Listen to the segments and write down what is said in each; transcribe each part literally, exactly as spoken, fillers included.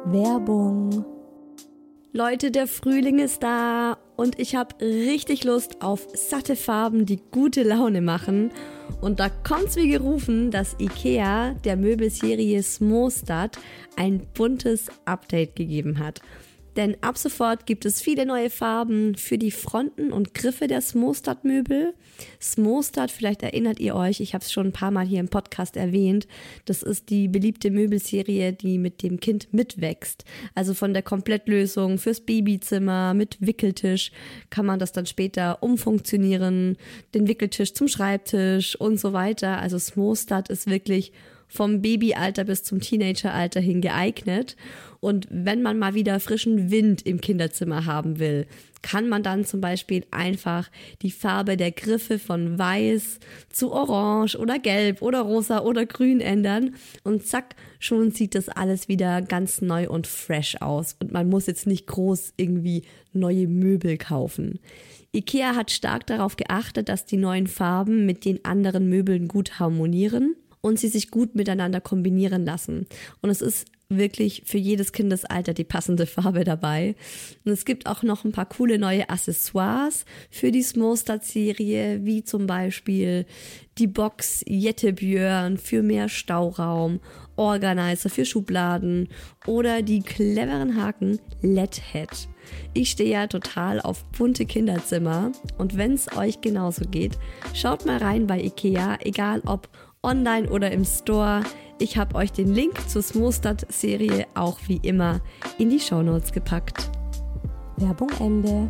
Werbung. Leute, der Frühling ist da und ich habe richtig Lust auf satte Farben, die gute Laune machen. Und da kommt's wie gerufen, dass IKEA der Möbelserie Smostad ein buntes Update gegeben hat. Denn ab sofort gibt es viele neue Farben für die Fronten und Griffe der Smostad-Möbel. Smostad, vielleicht erinnert ihr euch, ich habe es schon ein paar Mal hier im Podcast erwähnt, das ist die beliebte Möbelserie, die mit dem Kind mitwächst. Also von der Komplettlösung fürs Babyzimmer mit Wickeltisch kann man das dann später umfunktionieren, den Wickeltisch zum Schreibtisch und so weiter. Also Smostad ist wirklich vom Babyalter bis zum Teenageralter hin geeignet. Und wenn man mal wieder frischen Wind im Kinderzimmer haben will, kann man dann zum Beispiel einfach die Farbe der Griffe von weiß zu orange oder gelb oder rosa oder grün ändern. Und zack, schon sieht das alles wieder ganz neu und fresh aus. Und man muss jetzt nicht groß irgendwie neue Möbel kaufen. IKEA hat stark darauf geachtet, dass die neuen Farben mit den anderen Möbeln gut harmonieren und sie sich gut miteinander kombinieren lassen. Und es ist wirklich für jedes Kindesalter die passende Farbe dabei. Und es gibt auch noch ein paar coole neue Accessoires für die Smostad-Serie, wie zum Beispiel die Box Jettebjörn für mehr Stauraum, Organizer für Schubladen oder die cleveren Haken L E D-Head. Ich stehe ja total auf bunte Kinderzimmer und wenn es euch genauso geht, schaut mal rein bei IKEA, egal ob online oder im Store. Ich habe euch den Link zur Smostad-Serie auch wie immer in die Shownotes gepackt. Werbung Ende.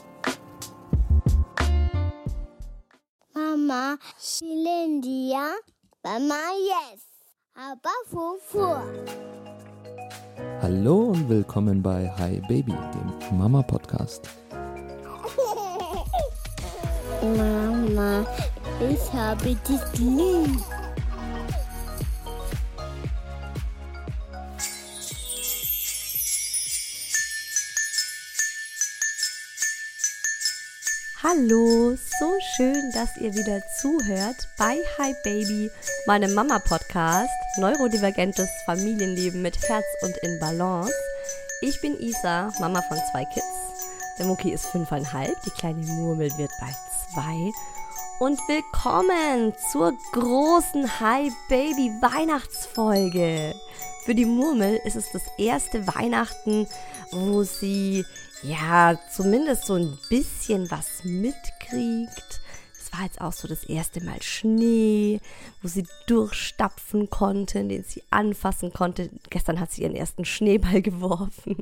Mama, Shilindia, Mama, yes, aber Fufu. Hallo und willkommen bei Hi Baby, dem Mama-Podcast. Mama, ich habe dich lieb. Hallo, so schön, dass ihr wieder zuhört bei Hi Baby, meinem Mama-Podcast, neurodivergentes Familienleben mit Herz und in Balance. Ich bin Isa, Mama von zwei Kids. Der Mucki ist fünfeinhalb, die kleine Murmel wird bald zwei. Und willkommen zur großen Hi Baby Weihnachtsfolge. Für die Murmel ist es das erste Weihnachten, wo sie ja zumindest so ein bisschen was mitkriegt. Es war jetzt auch so das erste Mal Schnee, wo sie durchstapfen konnte, den sie anfassen konnte. Gestern hat sie ihren ersten Schneeball geworfen.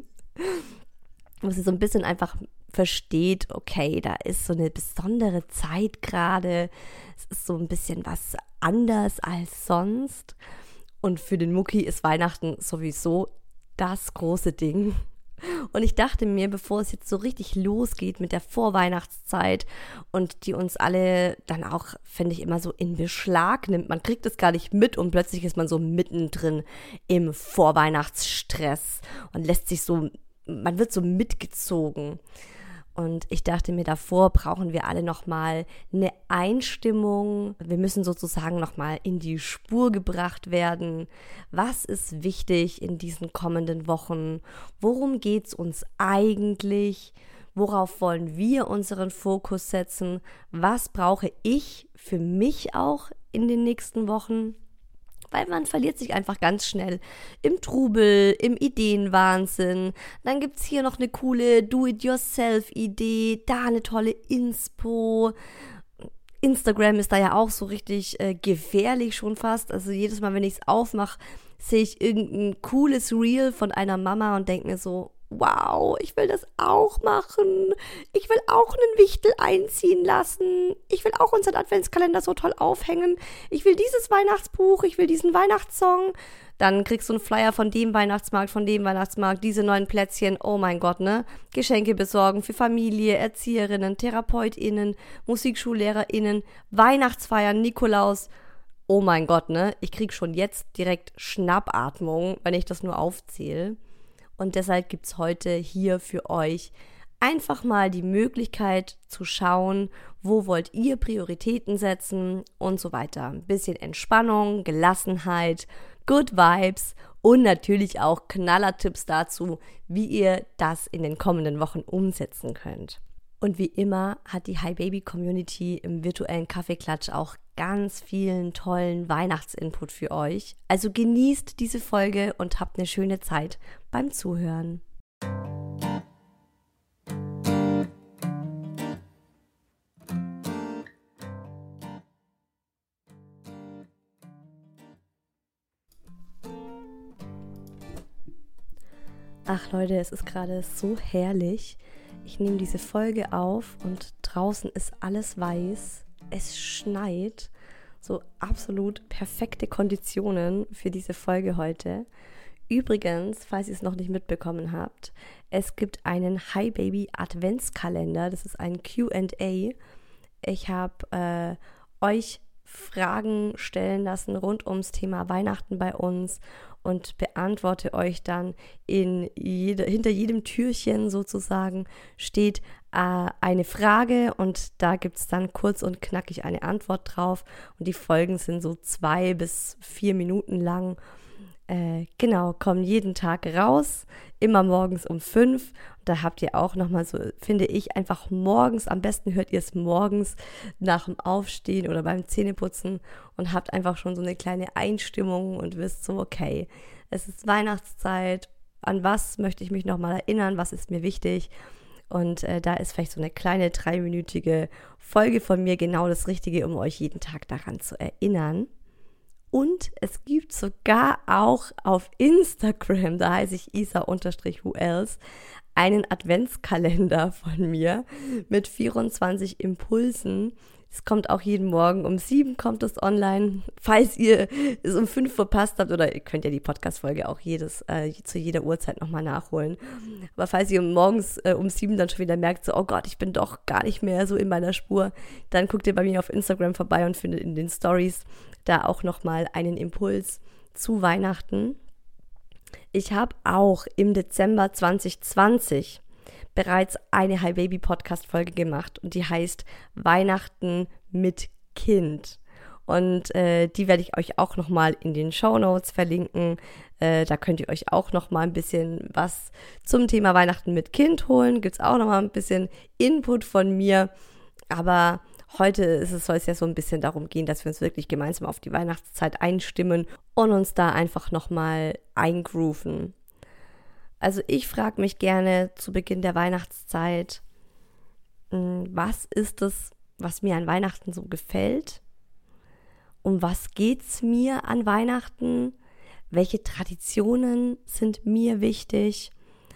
Wo sie so ein bisschen einfach versteht, okay, da ist so eine besondere Zeit gerade. Es ist so ein bisschen was anders als sonst. Und für den Mucki ist Weihnachten sowieso das große Ding. Und ich dachte mir, bevor es jetzt so richtig losgeht mit der Vorweihnachtszeit und die uns alle dann auch, finde ich, immer so in Beschlag nimmt, man kriegt es gar nicht mit und plötzlich ist man so mittendrin im Vorweihnachtsstress und lässt sich so, man wird so mitgezogen. Und ich dachte mir, davor brauchen wir alle nochmal eine Einstimmung. Wir müssen sozusagen nochmal in die Spur gebracht werden. Was ist wichtig in diesen kommenden Wochen? Worum geht's uns eigentlich? Worauf wollen wir unseren Fokus setzen? Was brauche ich für mich auch in den nächsten Wochen? Weil man verliert sich einfach ganz schnell im Trubel, im Ideenwahnsinn. Dann gibt es hier noch eine coole Do-it-yourself-Idee, da eine tolle Inspo. Instagram ist da ja auch so richtig äh, gefährlich schon fast. Also jedes Mal, wenn ich es aufmache, sehe ich irgendein cooles Reel von einer Mama und denke mir so, wow, ich will das auch machen. Ich will auch einen Wichtel einziehen lassen. Ich will auch unseren Adventskalender so toll aufhängen. Ich will dieses Weihnachtsbuch, ich will diesen Weihnachtssong. Dann kriegst du einen Flyer von dem Weihnachtsmarkt, von dem Weihnachtsmarkt, diese neuen Plätzchen. Oh mein Gott, ne? Geschenke besorgen für Familie, ErzieherInnen, TherapeutInnen, MusikschullehrerInnen, Weihnachtsfeiern, Nikolaus. Oh mein Gott, ne? Ich krieg schon jetzt direkt Schnappatmung, wenn ich das nur aufzähle. Und deshalb gibt es heute hier für euch einfach mal die Möglichkeit zu schauen, wo wollt ihr Prioritäten setzen und so weiter. Ein bisschen Entspannung, Gelassenheit, Good Vibes und natürlich auch Knallertipps dazu, wie ihr das in den kommenden Wochen umsetzen könnt. Und wie immer hat die Hi Baby Community im virtuellen Kaffeeklatsch auch ganz vielen tollen Weihnachtsinput für euch. Also genießt diese Folge und habt eine schöne Zeit beim Zuhören. Ach Leute, es ist gerade so herrlich. Ich nehme diese Folge auf und draußen ist alles weiß. Es schneit. So absolut perfekte Konditionen für diese Folge heute. Übrigens, falls ihr es noch nicht mitbekommen habt, es gibt einen Hi Baby Adventskalender. Das ist ein Q and A. Ich habe äh, euch Fragen stellen lassen rund ums Thema Weihnachten bei uns und beantworte euch dann in jede, hinter jedem Türchen sozusagen steht äh, eine Frage und da gibt es dann kurz und knackig eine Antwort drauf und die Folgen sind so zwei bis vier Minuten lang. Äh, genau, kommen jeden Tag raus, immer morgens um fünf. Und da habt ihr auch nochmal so, finde ich, einfach morgens, am besten hört ihr es morgens nach dem Aufstehen oder beim Zähneputzen und habt einfach schon so eine kleine Einstimmung und wisst so, okay, es ist Weihnachtszeit, an was möchte ich mich nochmal erinnern, was ist mir wichtig? Und äh, da ist vielleicht so eine kleine dreiminütige Folge von mir genau das Richtige, um euch jeden Tag daran zu erinnern. Und es gibt sogar auch auf Instagram, da heiße ich isa-who else, einen Adventskalender von mir mit vierundzwanzig Impulsen. Es kommt auch jeden Morgen um sieben kommt es online. Falls ihr es um fünf verpasst habt, oder ihr könnt ja die Podcast-Folge auch jedes, äh, zu jeder Uhrzeit nochmal nachholen. Aber falls ihr morgens äh, um sieben dann schon wieder merkt, so, oh Gott, ich bin doch gar nicht mehr so in meiner Spur, dann guckt ihr bei mir auf Instagram vorbei und findet in den Stories da auch nochmal einen Impuls zu Weihnachten. Ich habe auch im Dezember zwanzig zwanzig bereits eine Hi Baby Podcast Folge gemacht und die heißt Weihnachten mit Kind. Und äh, die werde ich euch auch nochmal in den Shownotes verlinken. Äh, da könnt ihr euch auch nochmal ein bisschen was zum Thema Weihnachten mit Kind holen. Gibt es auch nochmal ein bisschen Input von mir. Aber heute ist es, soll es ja so ein bisschen darum gehen, dass wir uns wirklich gemeinsam auf die Weihnachtszeit einstimmen und uns da einfach nochmal eingrooven. Also ich frage mich gerne zu Beginn der Weihnachtszeit, was ist es, was mir an Weihnachten so gefällt? Um was geht's mir an Weihnachten? Welche Traditionen sind mir wichtig?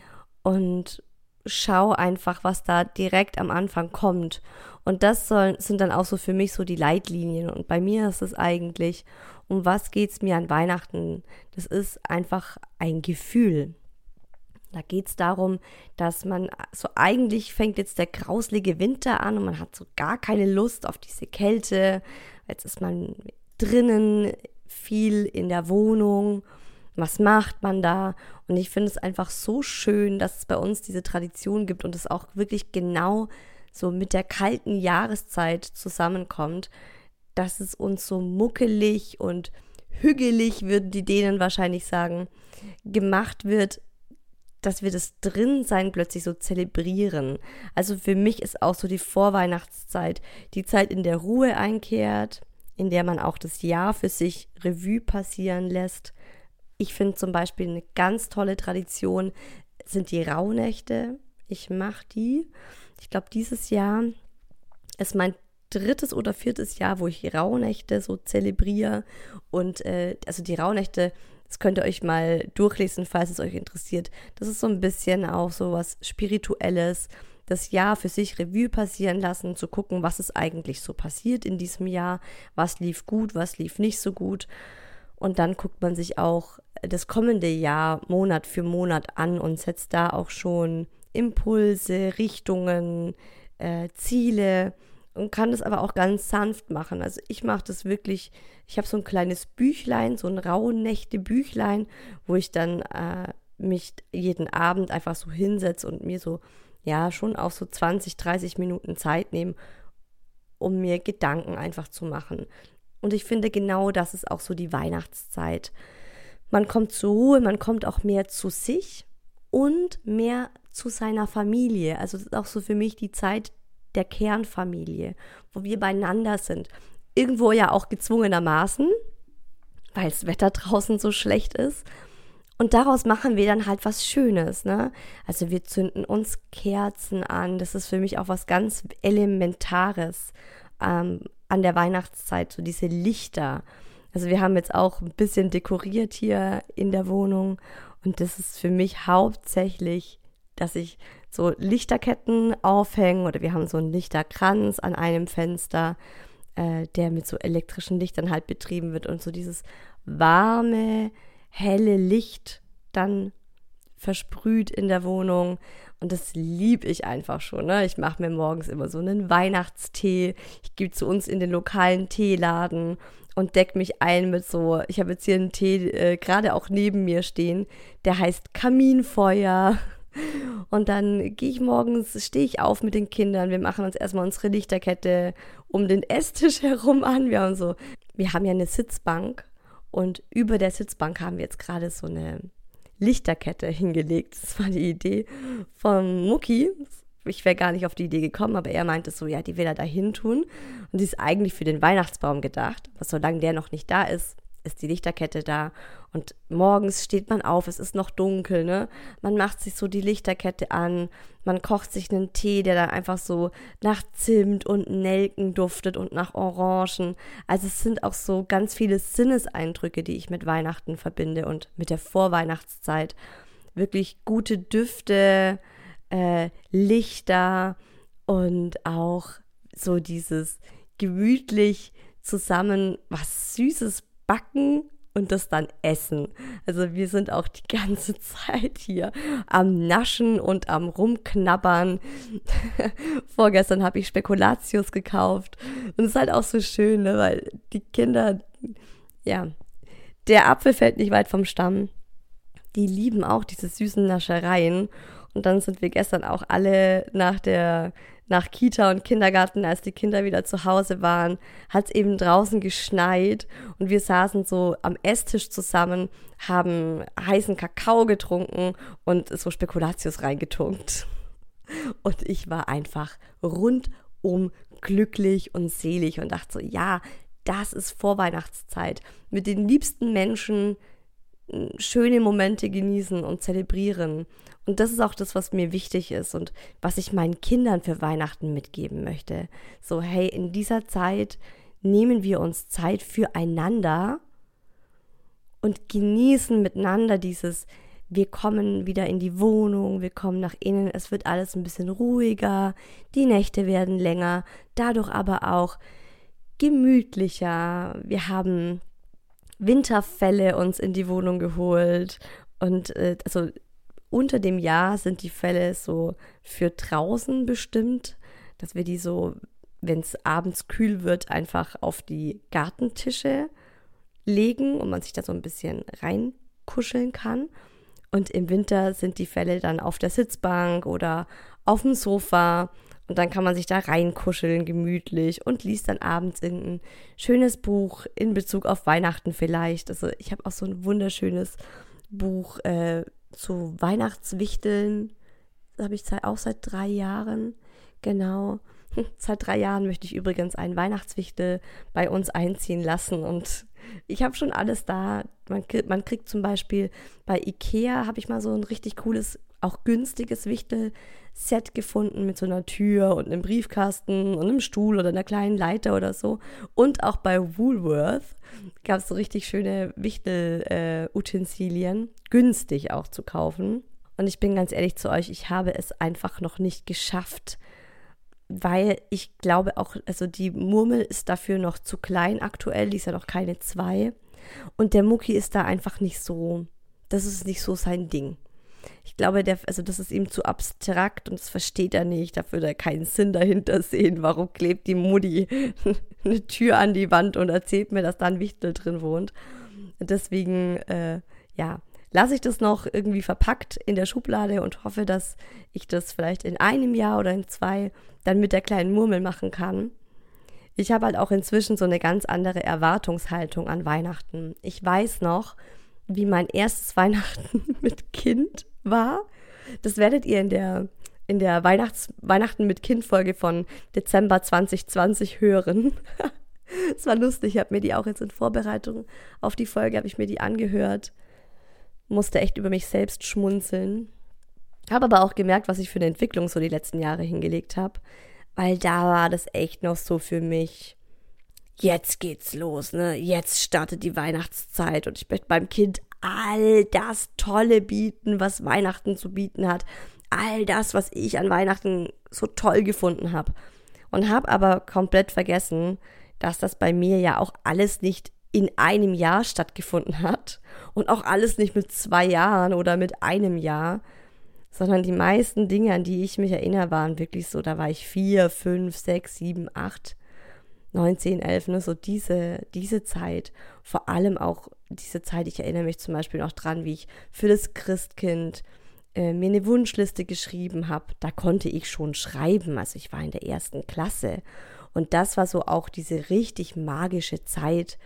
Und schau einfach, was da direkt am Anfang kommt. Und das soll, sind dann auch so für mich so die Leitlinien. Und bei mir ist es eigentlich, um was geht's mir an Weihnachten? Das ist einfach ein Gefühl. Da geht es darum, dass man, so eigentlich fängt jetzt der grauslige Winter an und man hat so gar keine Lust auf diese Kälte. Jetzt ist man drinnen, viel in der Wohnung. Was macht man da? Und ich finde es einfach so schön, dass es bei uns diese Tradition gibt und es auch wirklich genau so mit der kalten Jahreszeit zusammenkommt, dass es uns so muckelig und hügelig, würden die Dänen wahrscheinlich sagen, gemacht wird, dass wir das Drinsein plötzlich so zelebrieren. Also für mich ist auch so die Vorweihnachtszeit die Zeit, in der Ruhe einkehrt, in der man auch das Jahr für sich Revue passieren lässt. Ich finde zum Beispiel eine ganz tolle Tradition sind die Rauhnächte. Ich mache die. Ich glaube, dieses Jahr ist mein drittes oder viertes Jahr, wo ich Rauhnächte so zelebriere. Und äh, also die Rauhnächte, das könnt ihr euch mal durchlesen, falls es euch interessiert. Das ist so ein bisschen auch so was Spirituelles, das Jahr für sich Revue passieren lassen, zu gucken, was ist eigentlich so passiert in diesem Jahr, was lief gut, was lief nicht so gut. Und dann guckt man sich auch das kommende Jahr Monat für Monat an und setzt da auch schon Impulse, Richtungen, äh, Ziele und kann das aber auch ganz sanft machen. Also ich mache das wirklich, ich habe so ein kleines Büchlein, so ein Rauhnächte-Büchlein, wo ich dann äh, mich jeden Abend einfach so hinsetze und mir so, ja, schon auch so zwanzig, dreißig Minuten Zeit nehme, um mir Gedanken einfach zu machen. Und ich finde, genau das ist auch so die Weihnachtszeit. Man kommt zur Ruhe, man kommt auch mehr zu sich und mehr zu seiner Familie. Also das ist auch so für mich die Zeit der Kernfamilie, wo wir beieinander sind. Irgendwo ja auch gezwungenermaßen, weil das Wetter draußen so schlecht ist. Und daraus machen wir dann halt was Schönes, ne? Also wir zünden uns Kerzen an. Das ist für mich auch was ganz Elementares ähm, an der Weihnachtszeit, so diese Lichter. Also wir haben jetzt auch ein bisschen dekoriert hier in der Wohnung. Und das ist für mich hauptsächlich, dass ich so Lichterketten aufhänge oder wir haben so einen Lichterkranz an einem Fenster, äh, der mit so elektrischen Lichtern halt betrieben wird und so dieses warme, helle Licht dann versprüht in der Wohnung. Und das liebe ich einfach schon, ne? Ich mache mir morgens immer so einen Weihnachtstee. Ich gehe zu uns in den lokalen Teeladen und decke mich ein mit so, ich habe jetzt hier einen Tee äh, gerade auch neben mir stehen, der heißt Kaminfeuer. Und dann gehe ich morgens, stehe ich auf mit den Kindern. Wir machen uns erstmal unsere Lichterkette um den Esstisch herum an. Wir haben so, wir haben ja eine Sitzbank und über der Sitzbank haben wir jetzt gerade so eine Lichterkette hingelegt. Das war die Idee von Mucki. Ich wäre gar nicht auf die Idee gekommen, aber er meinte so, ja, die will er da hin tun. Und die ist eigentlich für den Weihnachtsbaum gedacht. Aber solange der noch nicht da ist, ist die Lichterkette da. Und morgens steht man auf, es ist noch dunkel, ne? Man macht sich so die Lichterkette an, man kocht sich einen Tee, der dann einfach so nach Zimt und Nelken duftet und nach Orangen. Also es sind auch so ganz viele Sinneseindrücke, die ich mit Weihnachten verbinde und mit der Vorweihnachtszeit. Wirklich gute Düfte, äh, Lichter und auch so dieses gemütlich zusammen was Süßes backen und das dann essen. Also wir sind auch die ganze Zeit hier am Naschen und am Rumknabbern. Vorgestern habe ich Spekulatius gekauft und es ist halt auch so schön, ne, weil die Kinder, ja, der Apfel fällt nicht weit vom Stamm. Die lieben auch diese süßen Naschereien. Und dann sind wir gestern auch alle nach der nach Kita und Kindergarten, als die Kinder wieder zu Hause waren, hat es eben draußen geschneit und wir saßen so am Esstisch zusammen, haben heißen Kakao getrunken und so Spekulatius reingetunkt. Und ich war einfach rundum glücklich und selig und dachte so, ja, das ist Vorweihnachtszeit. Mit den liebsten Menschen schöne Momente genießen und zelebrieren. Und das ist auch das, was mir wichtig ist und was ich meinen Kindern für Weihnachten mitgeben möchte. So, hey, in dieser Zeit nehmen wir uns Zeit füreinander und genießen miteinander dieses, wir kommen wieder in die Wohnung, wir kommen nach innen, es wird alles ein bisschen ruhiger, die Nächte werden länger, dadurch aber auch gemütlicher. Wir haben Winterfelle uns in die Wohnung geholt und äh, also unter dem Jahr sind die Felle so für draußen bestimmt, dass wir die so, wenn es abends kühl wird, einfach auf die Gartentische legen und man sich da so ein bisschen reinkuscheln kann. Und im Winter sind die Felle dann auf der Sitzbank oder auf dem Sofa und dann kann man sich da reinkuscheln, gemütlich und liest dann abends irgendein schönes Buch in Bezug auf Weihnachten vielleicht. Also ich habe auch so ein wunderschönes Buch äh, zu Weihnachtswichteln, das habe ich auch seit drei Jahren, genau. Seit drei Jahren möchte ich übrigens einen Weihnachtswichtel bei uns einziehen lassen und ich habe schon alles da. Man, man kriegt zum Beispiel bei Ikea, habe ich mal so ein richtig cooles, auch günstiges Wichtelset gefunden mit so einer Tür und einem Briefkasten und einem Stuhl oder einer kleinen Leiter oder so. Und auch bei Woolworth gab es so richtig schöne Wichtel-Utensilien, äh, günstig auch zu kaufen. Und ich bin ganz ehrlich zu euch, ich habe es einfach noch nicht geschafft, weil ich glaube auch, also die Murmel ist dafür noch zu klein aktuell, die ist ja noch keine zwei. Und der Mucki ist da einfach nicht so, das ist nicht so sein Ding. Ich glaube, der, also das ist ihm zu abstrakt und das versteht er nicht, da würde er keinen Sinn dahinter sehen. Warum klebt die Mutti eine Tür an die Wand und erzählt mir, dass da ein Wichtel drin wohnt? Deswegen, äh, ja, lasse ich das noch irgendwie verpackt in der Schublade und hoffe, dass ich das vielleicht in einem Jahr oder in zwei dann mit der kleinen Murmel machen kann. Ich habe halt auch inzwischen so eine ganz andere Erwartungshaltung an Weihnachten. Ich weiß noch, wie mein erstes Weihnachten mit Kind war. Das werdet ihr in der, in der Weihnachts, Weihnachten mit Kind-Folge von Dezember zwanzig zwanzig hören. Es war lustig, ich habe mir die auch jetzt in Vorbereitung auf die Folge, habe ich mir die angehört. Musste echt über mich selbst schmunzeln. Habe aber auch gemerkt, was ich für eine Entwicklung so die letzten Jahre hingelegt habe. Weil da war das echt noch so für mich, jetzt geht's los, ne? Jetzt startet die Weihnachtszeit und ich möchte beim Kind all das Tolle bieten, was Weihnachten zu bieten hat. All das, was ich an Weihnachten so toll gefunden habe. Und habe aber komplett vergessen, dass das bei mir ja auch alles nicht in einem Jahr stattgefunden hat und auch alles nicht mit zwei Jahren oder mit einem Jahr, sondern die meisten Dinge, an die ich mich erinnere, waren wirklich so, da war ich vier, fünf, sechs, sieben, acht, neun, zehn, elf, ne, so diese, diese Zeit. Vor allem auch diese Zeit, ich erinnere mich zum Beispiel noch dran, wie ich für das Christkind äh, mir eine Wunschliste geschrieben habe. Da konnte ich schon schreiben, also ich war in der ersten Klasse. Und das war so auch diese richtig magische Zeit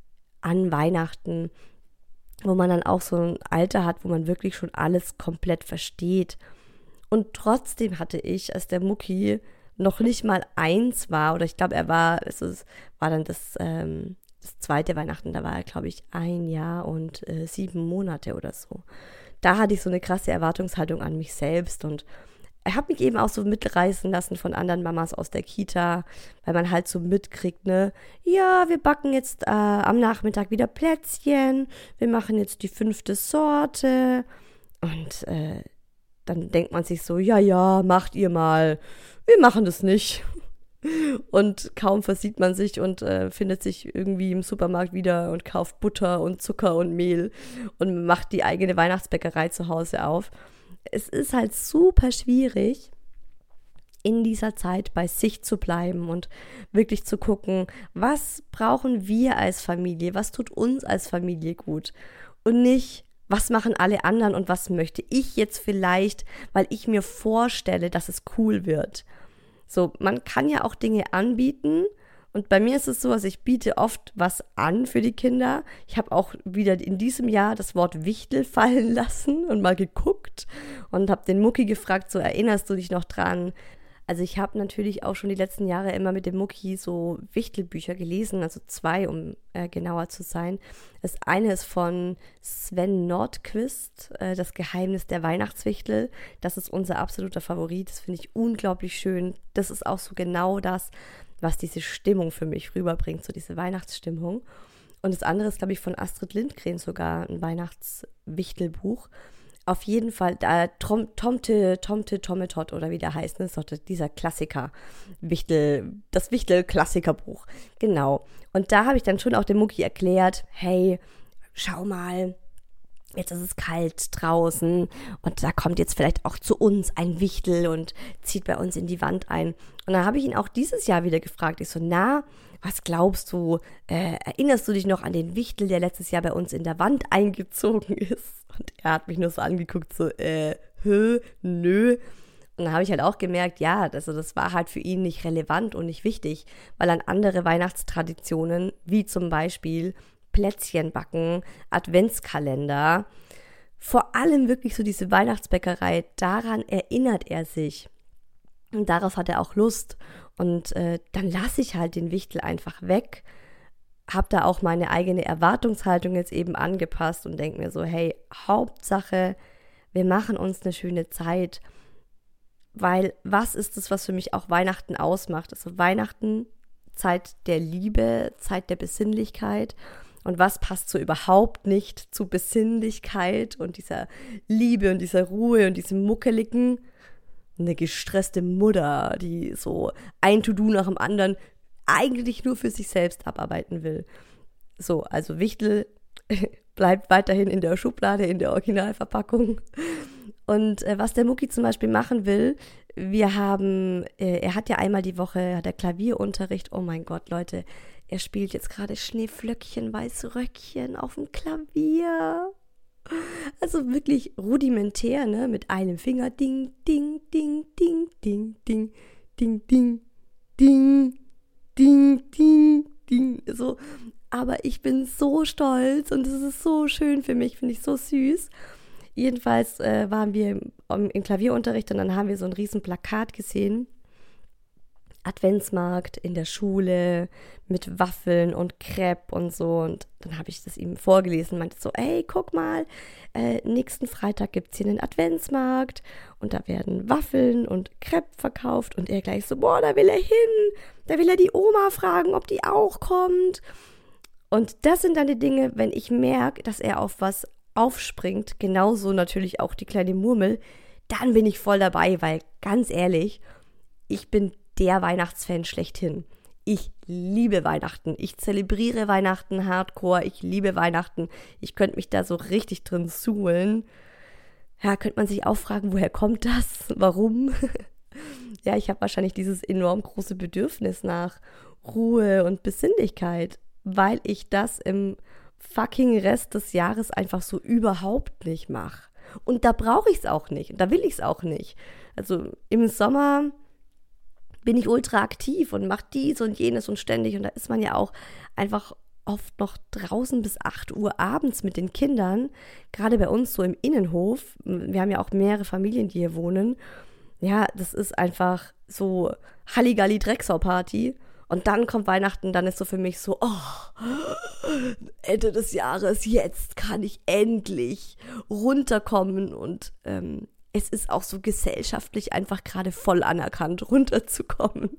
an Weihnachten, wo man dann auch so ein Alter hat, wo man wirklich schon alles komplett versteht. Und trotzdem hatte ich, als der Mucki noch nicht mal eins war, oder ich glaube, er war, es ist, war dann das, ähm, das zweite Weihnachten, da war er, glaube ich, ein Jahr und äh, sieben Monate oder so. Da hatte ich so eine krasse Erwartungshaltung an mich selbst und er hat mich eben auch so mitreißen lassen von anderen Mamas aus der Kita, weil man halt so mitkriegt, ne, ja, wir backen jetzt äh, am Nachmittag wieder Plätzchen, wir machen jetzt die fünfte Sorte und äh, dann denkt man sich so, ja, ja, macht ihr mal, wir machen das nicht. Und kaum versieht man sich und äh, findet sich irgendwie im Supermarkt wieder und kauft Butter und Zucker und Mehl und macht die eigene Weihnachtsbäckerei zu Hause auf. Es ist halt super schwierig, in dieser Zeit bei sich zu bleiben und wirklich zu gucken, was brauchen wir als Familie, was tut uns als Familie gut und nicht, was machen alle anderen und was möchte ich jetzt vielleicht, weil ich mir vorstelle, dass es cool wird. So, man kann ja auch Dinge anbieten und bei mir ist es so, also ich biete oft was an für die Kinder. Ich habe auch wieder in diesem Jahr das Wort Wichtel fallen lassen und mal geguckt und habe den Mucki gefragt, so erinnerst du dich noch dran? Also ich habe natürlich auch schon die letzten Jahre immer mit dem Mucki so Wichtelbücher gelesen, also zwei, um äh, genauer zu sein. Das eine ist von Sven Nordqvist, äh, Das Geheimnis der Weihnachtswichtel. Das ist unser absoluter Favorit, das finde ich unglaublich schön. Das ist auch so genau das, was diese Stimmung für mich rüberbringt, so diese Weihnachtsstimmung. Und das andere ist, glaube ich, von Astrid Lindgren sogar ein Weihnachtswichtelbuch. Auf jeden Fall, da Tom, Tomte, Tomte, Tommetot oder wie der heißt, ne, ist doch dieser Klassiker, Wichtel, das Wichtel-Klassikerbuch, genau. Und da habe ich dann schon auch dem Mucki erklärt, hey, schau mal, jetzt ist es kalt draußen und da kommt jetzt vielleicht auch zu uns ein Wichtel und zieht bei uns in die Wand ein. Und dann habe ich ihn auch dieses Jahr wieder gefragt, ich so, na, was glaubst du, äh, erinnerst du dich noch an den Wichtel, der letztes Jahr bei uns in der Wand eingezogen ist? Und er hat mich nur so angeguckt, so, äh, hö, nö. Und dann habe ich halt auch gemerkt, ja, also das war halt für ihn nicht relevant und nicht wichtig, weil an andere Weihnachtstraditionen, wie zum Beispiel Plätzchen backen, Adventskalender, vor allem wirklich so diese Weihnachtsbäckerei, daran erinnert er sich. Und darauf hat er auch Lust. Und äh, dann lasse ich halt den Wichtel einfach weg, habe da auch meine eigene Erwartungshaltung jetzt eben angepasst und denke mir so, hey, Hauptsache, wir machen uns eine schöne Zeit, weil was ist das, was für mich auch Weihnachten ausmacht? Also Weihnachten, Zeit der Liebe, Zeit der Besinnlichkeit. Und was passt so überhaupt nicht zu Besinnlichkeit und dieser Liebe und dieser Ruhe und diesem Muckeligen? Eine gestresste Mutter, die so ein To-Do nach dem anderen eigentlich nur für sich selbst abarbeiten will. So, also Wichtel bleibt weiterhin in der Schublade, in der Originalverpackung. Und äh, was der Mucki zum Beispiel machen will, wir haben, äh, er hat ja einmal die Woche, hat er Klavierunterricht. Oh mein Gott, Leute, er spielt jetzt gerade Schneeflöckchen, weiße Röckchen auf dem Klavier. Also wirklich rudimentär, ne, mit einem Finger, ding, ding, ding, ding, ding, ding, ding, ding, ding, ding, ding, ding, so aber ich bin so stolz und es ist so schön für mich, finde ich so süß. Jedenfalls äh, waren wir im, im Klavierunterricht und dann haben wir so ein riesen Plakat gesehen. Adventsmarkt in der Schule mit Waffeln und Crepe und so. Und dann habe ich das ihm vorgelesen und meinte so, ey, guck mal, äh, nächsten Freitag gibt es hier einen Adventsmarkt und da werden Waffeln und Crepe verkauft. Und er gleich so, boah, da will er hin, da will er die Oma fragen, ob die auch kommt. Und das sind dann die Dinge, wenn ich merke, dass er auf was aufspringt, genauso natürlich auch die kleine Murmel, dann bin ich voll dabei, weil ganz ehrlich, ich bin der Weihnachtsfan schlechthin. Ich liebe Weihnachten. Ich zelebriere Weihnachten hardcore. Ich liebe Weihnachten. Ich könnte mich da so richtig drin suhlen. Ja, könnte man sich auch fragen, woher kommt das? Warum? Ja, ich habe wahrscheinlich dieses enorm große Bedürfnis nach Ruhe und Besinnlichkeit, weil ich das im fucking Rest des Jahres einfach so überhaupt nicht mache. Und da brauche ich es auch nicht. Und da will ich es auch nicht. Also im Sommer bin ich ultra aktiv und mache dies und jenes und ständig. Und da ist man ja auch einfach oft noch draußen bis acht Uhr abends mit den Kindern. Gerade bei uns so im Innenhof. Wir haben ja auch mehrere Familien, die hier wohnen. Ja, das ist einfach so Halligalli-Drecksau-Party. Und dann kommt Weihnachten, dann ist so für mich so, oh, Ende des Jahres, jetzt kann ich endlich runterkommen und ähm, es ist auch so gesellschaftlich einfach gerade voll anerkannt, runterzukommen.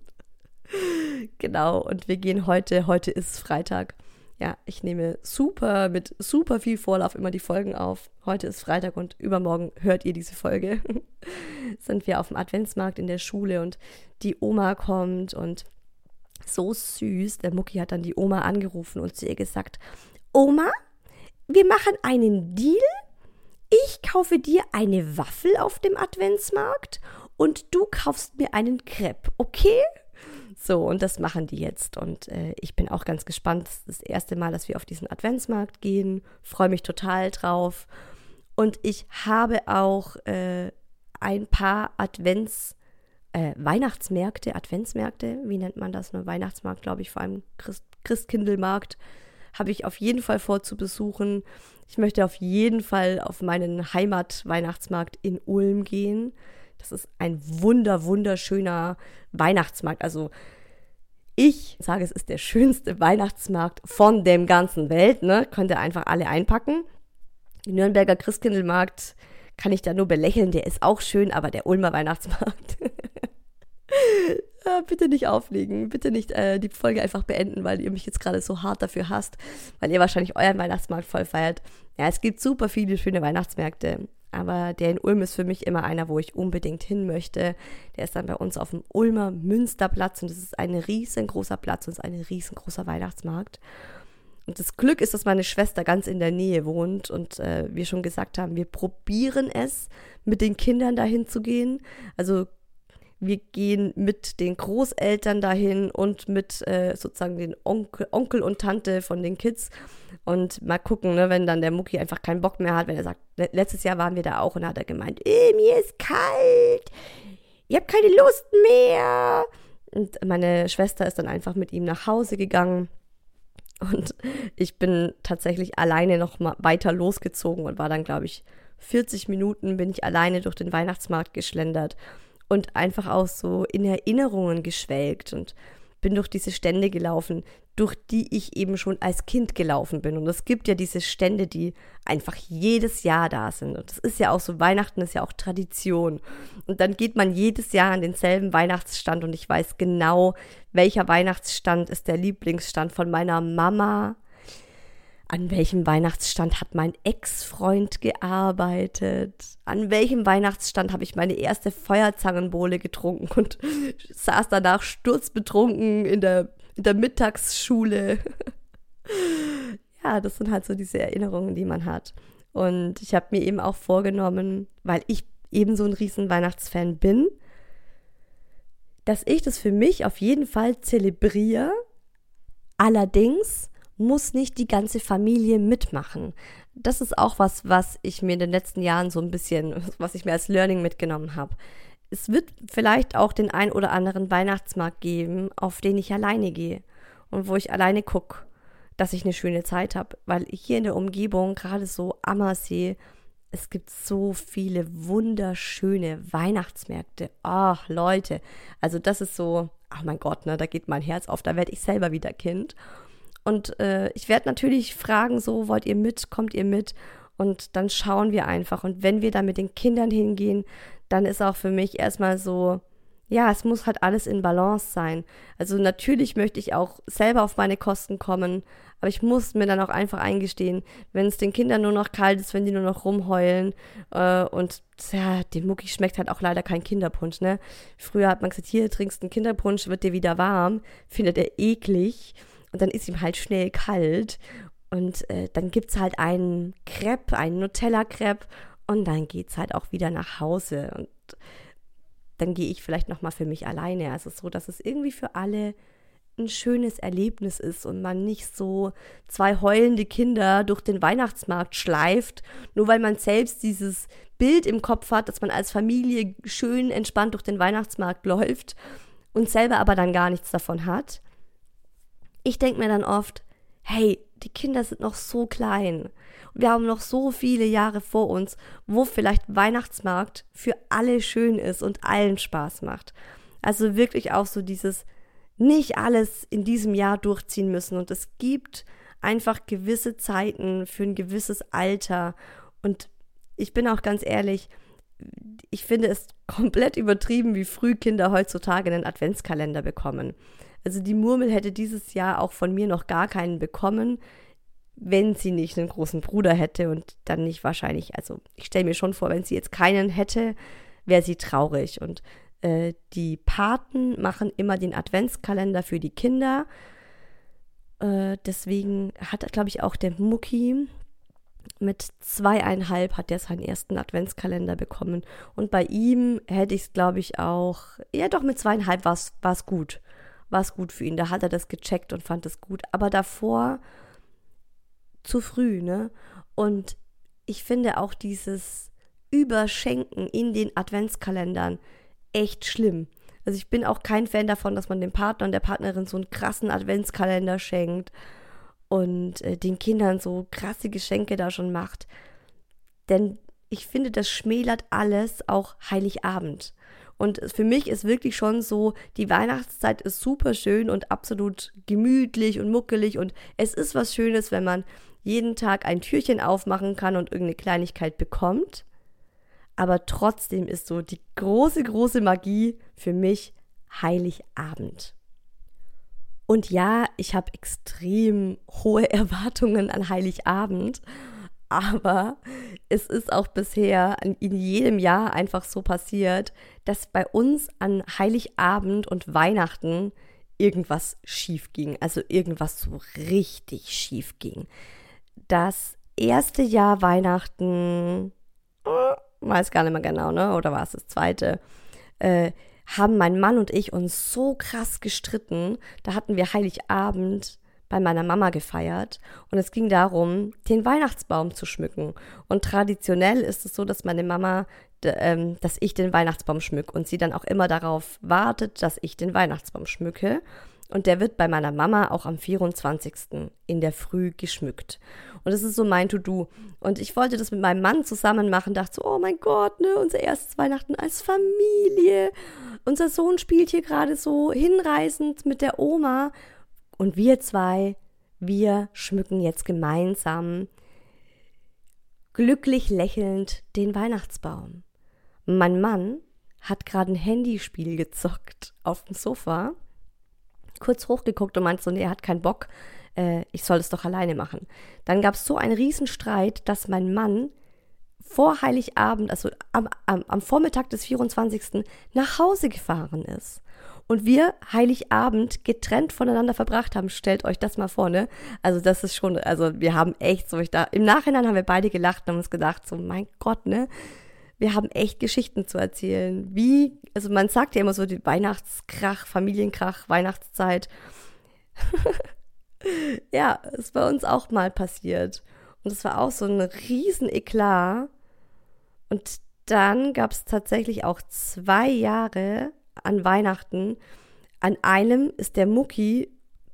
Genau, und wir gehen heute, heute ist Freitag. Ja, ich nehme super, mit super viel Vorlauf immer die Folgen auf. Heute ist Freitag und übermorgen hört ihr diese Folge. Sind wir auf dem Adventsmarkt in der Schule und die Oma kommt und so süß. Der Mucki hat dann die Oma angerufen und zu ihr gesagt, Oma, wir machen einen Deal. Ich kaufe dir eine Waffel auf dem Adventsmarkt und du kaufst mir einen Crepe, okay? So, und das machen die jetzt. Und äh, ich bin auch ganz gespannt. Das ist das erste Mal, dass wir auf diesen Adventsmarkt gehen. Freue mich total drauf. Und ich habe auch äh, ein paar Advents, äh, Weihnachtsmärkte, Adventsmärkte, wie nennt man das? Ne? Weihnachtsmarkt, glaube ich, vor allem Christ, Christkindlmarkt, habe ich auf jeden Fall vor zu besuchen. Ich möchte auf jeden Fall auf meinen Heimat-Weihnachtsmarkt in Ulm gehen. Das ist ein wunder, wunderschöner Weihnachtsmarkt. Also ich sage, es ist der schönste Weihnachtsmarkt von der ganzen Welt. Ne? Könnt ihr einfach alle einpacken. Den Nürnberger Christkindlmarkt kann ich da nur belächeln. Der ist auch schön, aber der Ulmer Weihnachtsmarkt. Ja, bitte nicht auflegen, bitte nicht äh, die Folge einfach beenden, weil ihr mich jetzt gerade so hart dafür hasst, weil ihr wahrscheinlich euren Weihnachtsmarkt voll feiert. Ja, es gibt super viele schöne Weihnachtsmärkte, aber der in Ulm ist für mich immer einer, wo ich unbedingt hin möchte. Der ist dann bei uns auf dem Ulmer Münsterplatz und das ist ein riesengroßer Platz und es ist ein riesengroßer Weihnachtsmarkt. Und das Glück ist, dass meine Schwester ganz in der Nähe wohnt und äh, wir schon gesagt haben, wir probieren es, mit den Kindern dahin zu gehen. Also wir gehen mit den Großeltern dahin und mit äh, sozusagen den Onkel, Onkel und Tante von den Kids und mal gucken, ne, wenn dann der Mucki einfach keinen Bock mehr hat, wenn er sagt, letztes Jahr waren wir da auch und hat er gemeint, eh, mir ist kalt, ich habe keine Lust mehr. Und meine Schwester ist dann einfach mit ihm nach Hause gegangen und ich bin tatsächlich alleine noch mal weiter losgezogen und war dann, glaube ich, vierzig Minuten bin ich alleine durch den Weihnachtsmarkt geschlendert. Und einfach auch so in Erinnerungen geschwelgt und bin durch diese Stände gelaufen, durch die ich eben schon als Kind gelaufen bin. Und es gibt ja diese Stände, die einfach jedes Jahr da sind. Und das ist ja auch so, Weihnachten ist ja auch Tradition. Und dann geht man jedes Jahr an denselben Weihnachtsstand und ich weiß genau, welcher Weihnachtsstand ist der Lieblingsstand von meiner Mama. An welchem Weihnachtsstand hat mein Ex-Freund gearbeitet? An welchem Weihnachtsstand habe ich meine erste Feuerzangenbowle getrunken und saß danach sturzbetrunken in der, in der Mittagsschule? Ja, das sind halt so diese Erinnerungen, die man hat. Und ich habe mir eben auch vorgenommen, weil ich eben so ein riesen Weihnachtsfan bin, dass ich das für mich auf jeden Fall zelebriere. Allerdings muss nicht die ganze Familie mitmachen. Das ist auch was, was ich mir in den letzten Jahren so ein bisschen, was ich mir als Learning mitgenommen habe. Es wird vielleicht auch den ein oder anderen Weihnachtsmarkt geben, auf den ich alleine gehe und wo ich alleine gucke. dass ich eine schöne Zeit habe, weil hier in der Umgebung, gerade so Ammersee, es gibt so viele wunderschöne Weihnachtsmärkte. Ach, Leute, also das ist so, ach mein Gott, ne, da geht mein Herz auf, da werde ich selber wieder Kind. Und äh, ich werde natürlich fragen, so, wollt ihr mit, kommt ihr mit? Und dann schauen wir einfach. Und wenn wir da mit den Kindern hingehen, dann ist auch für mich erstmal so, ja, es muss halt alles in Balance sein. Also natürlich möchte ich auch selber auf meine Kosten kommen, aber ich muss mir dann auch einfach eingestehen, wenn es den Kindern nur noch kalt ist, wenn die nur noch rumheulen äh, und ja, dem Mucki schmeckt halt auch leider kein Kinderpunsch, ne? Früher hat man gesagt, hier, trinkst einen Kinderpunsch, wird dir wieder warm, findet er eklig und dann ist ihm halt schnell kalt und äh, dann gibt's halt einen Crepe, einen Nutella-Crepe und dann geht's halt auch wieder nach Hause und dann gehe ich vielleicht nochmal für mich alleine. Also so, dass es irgendwie für alle ein schönes Erlebnis ist und man nicht so zwei heulende Kinder durch den Weihnachtsmarkt schleift, nur weil man selbst dieses Bild im Kopf hat, dass man als Familie schön entspannt durch den Weihnachtsmarkt läuft und selber aber dann gar nichts davon hat. Ich denke mir dann oft, hey, die Kinder sind noch so klein. Wir haben noch so viele Jahre vor uns, wo vielleicht Weihnachtsmarkt für alle schön ist und allen Spaß macht. Also wirklich auch so dieses nicht alles in diesem Jahr durchziehen müssen. Und es gibt einfach gewisse Zeiten für ein gewisses Alter. Und ich bin auch ganz ehrlich, ich finde es komplett übertrieben, wie früh Kinder heutzutage einen Adventskalender bekommen. Also die Murmel hätte dieses Jahr auch von mir noch gar keinen bekommen, wenn sie nicht einen großen Bruder hätte und dann nicht wahrscheinlich, also ich stelle mir schon vor, wenn sie jetzt keinen hätte, wäre sie traurig. Und äh, die Paten machen immer den Adventskalender für die Kinder. Äh, deswegen hat, glaube ich, auch der Mucki mit zweieinhalb hat er seinen ersten Adventskalender bekommen. Und bei ihm hätte ich es, glaube ich, auch, ja doch, mit zweieinhalb war es gut. War es gut für ihn. Da hat er das gecheckt und fand es gut. Aber davor zu früh, ne? Und ich finde auch dieses Überschenken in den Adventskalendern echt schlimm. Also ich bin auch kein Fan davon, dass man dem Partner und der Partnerin so einen krassen Adventskalender schenkt und äh, den Kindern so krasse Geschenke da schon macht. Denn ich finde, das schmälert alles, auch Heiligabend. Und für mich ist wirklich schon so, die Weihnachtszeit ist super schön und absolut gemütlich und muckelig und es ist was Schönes, wenn man jeden Tag ein Türchen aufmachen kann und irgendeine Kleinigkeit bekommt. Aber trotzdem ist so die große, große Magie für mich Heiligabend. Und ja, ich habe extrem hohe Erwartungen an Heiligabend, aber es ist auch bisher in jedem Jahr einfach so passiert, dass bei uns an Heiligabend und Weihnachten irgendwas schief ging, also irgendwas so richtig schief ging. Das erste Jahr Weihnachten, äh, weiß gar nicht mehr genau, ne? Oder war es das zweite, äh, haben mein Mann und ich uns so krass gestritten. Da hatten wir Heiligabend bei meiner Mama gefeiert und es ging darum, den Weihnachtsbaum zu schmücken. Und traditionell ist es so, dass meine Mama, d- ähm, dass ich den Weihnachtsbaum schmücke und sie dann auch immer darauf wartet, dass ich den Weihnachtsbaum schmücke. Und der wird bei meiner Mama auch am vierundzwanzigsten in der Früh geschmückt. Und das ist so mein To-Do. Und ich wollte das mit meinem Mann zusammen machen, dachte so, oh mein Gott, ne, unser erstes Weihnachten als Familie. Unser Sohn spielt hier gerade so hinreißend mit der Oma. Und wir zwei, wir schmücken jetzt gemeinsam glücklich lächelnd den Weihnachtsbaum. Mein Mann hat gerade ein Handyspiel gezockt auf dem Sofa, kurz hochgeguckt und meinte so, nee, er hat keinen Bock, äh, ich soll es doch alleine machen. Dann gab es so einen Riesenstreit, dass mein Mann vor Heiligabend, also am, am, am Vormittag des vierundzwanzigsten nach Hause gefahren ist. Und wir Heiligabend getrennt voneinander verbracht haben. Stellt euch das mal vor, ne? Also das ist schon, also wir haben echt so, ich da, im Nachhinein haben wir beide gelacht und haben uns gedacht, so mein Gott, ne? Wir haben echt Geschichten zu erzählen. Wie, also man sagt ja immer so, die Weihnachtskrach, Familienkrach, Weihnachtszeit. Ja, ist bei uns auch mal passiert. Und es war auch so ein riesen Eklat. Und dann gab es tatsächlich auch zwei Jahre an Weihnachten. An einem ist der Mucki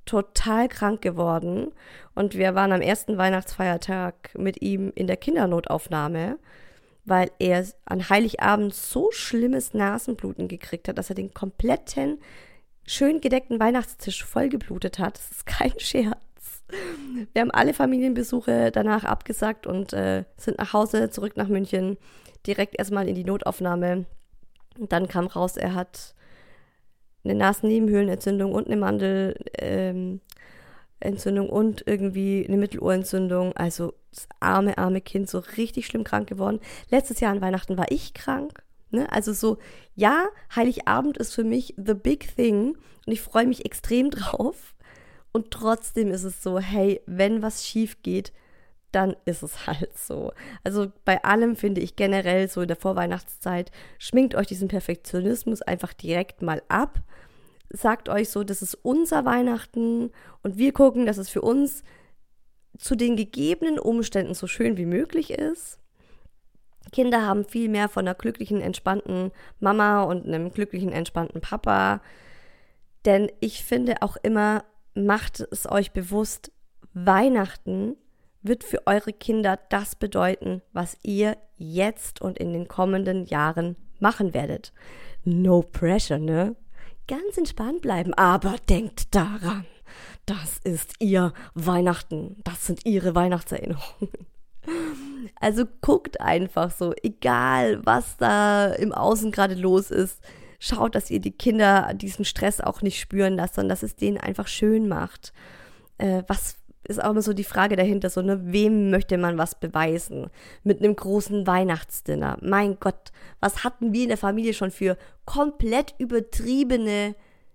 total krank geworden und wir waren am ersten Weihnachtsfeiertag mit ihm in der Kindernotaufnahme, weil er an Heiligabend so schlimmes Nasenbluten gekriegt hat, dass er den kompletten, schön gedeckten Weihnachtstisch vollgeblutet hat. Das ist kein Scherz. Wir haben alle Familienbesuche danach abgesagt und äh, sind nach Hause, zurück nach München, direkt erstmal in die Notaufnahme. Und dann kam raus, er hat eine Nasennebenhöhlenentzündung und eine Mandelentzündung ähm, und irgendwie eine Mittelohrentzündung. Also das arme, arme Kind, so richtig schlimm krank geworden. Letztes Jahr an Weihnachten war ich krank. Ne? Also so, ja, Heiligabend ist für mich the big thing und ich freue mich extrem drauf. Und trotzdem ist es so, hey, wenn was schief geht, dann ist es halt so. Also bei allem finde ich generell so in der Vorweihnachtszeit, schminkt euch diesen Perfektionismus einfach direkt mal ab. Sagt euch so, das ist unser Weihnachten und wir gucken, dass es für uns zu den gegebenen Umständen so schön wie möglich ist. Kinder haben viel mehr von einer glücklichen, entspannten Mama und einem glücklichen, entspannten Papa. Denn ich finde auch immer, macht es euch bewusst, Weihnachten wird für eure Kinder das bedeuten, was ihr jetzt und in den kommenden Jahren machen werdet. No pressure, ne? Ganz entspannt bleiben, aber denkt daran, das ist ihr Weihnachten, das sind ihre Weihnachtserinnerungen. Also guckt einfach so, egal was da im Außen gerade los ist, schaut, dass ihr die Kinder diesen Stress auch nicht spüren lasst, sondern dass es denen einfach schön macht. Äh, was ist auch immer so die Frage dahinter, so, ne, wem möchte man was beweisen? Mit einem großen Weihnachtsdinner. Mein Gott, was hatten wir in der Familie schon für komplett übertriebene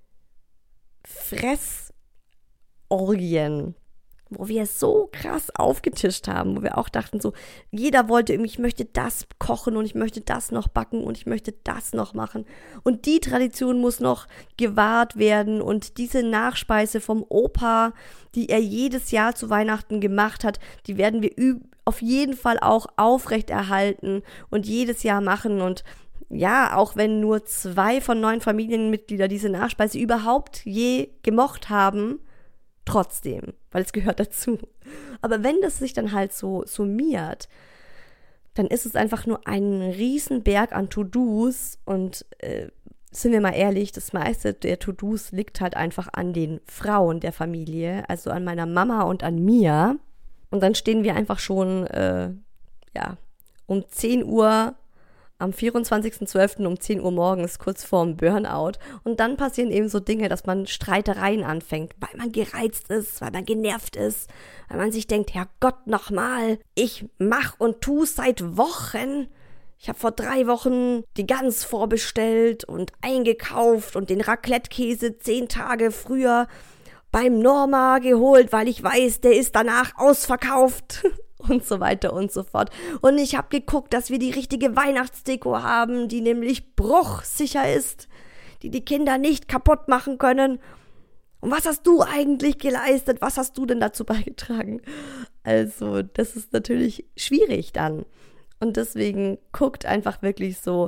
Fressorgien, wo wir so krass aufgetischt haben, wo wir auch dachten so, jeder wollte irgendwie, ich möchte das kochen und ich möchte das noch backen und ich möchte das noch machen. Und die Tradition muss noch gewahrt werden und diese Nachspeise vom Opa, die er jedes Jahr zu Weihnachten gemacht hat, die werden wir üb- auf jeden Fall auch aufrechterhalten und jedes Jahr machen. Und ja, auch wenn nur zwei von neun Familienmitgliedern diese Nachspeise überhaupt je gemocht haben, trotzdem, weil es gehört dazu. Aber wenn das sich dann halt so summiert, dann ist es einfach nur ein Riesenberg an To-Dos und äh, sind wir mal ehrlich, das meiste der To-Dos liegt halt einfach an den Frauen der Familie, also an meiner Mama und an mir. Und dann stehen wir einfach schon, äh, ja, um zehn Uhr am vierundzwanzigsten zwölften um zehn Uhr morgens, kurz vorm Burnout. Und dann passieren eben so Dinge, dass man Streitereien anfängt, weil man gereizt ist, weil man genervt ist, weil man sich denkt, Herrgott, nochmal, ich mach und tu seit Wochen. Ich habe vor drei Wochen die Gans vorbestellt und eingekauft und den Raclette-Käse zehn Tage früher beim Norma geholt, weil ich weiß, der ist danach ausverkauft. Und so weiter und so fort. Und ich habe geguckt, dass wir die richtige Weihnachtsdeko haben, die nämlich bruchsicher ist, die die Kinder nicht kaputt machen können. Und was hast du eigentlich geleistet? Was hast du denn dazu beigetragen? Also, das ist natürlich schwierig dann. Und deswegen guckt einfach wirklich so,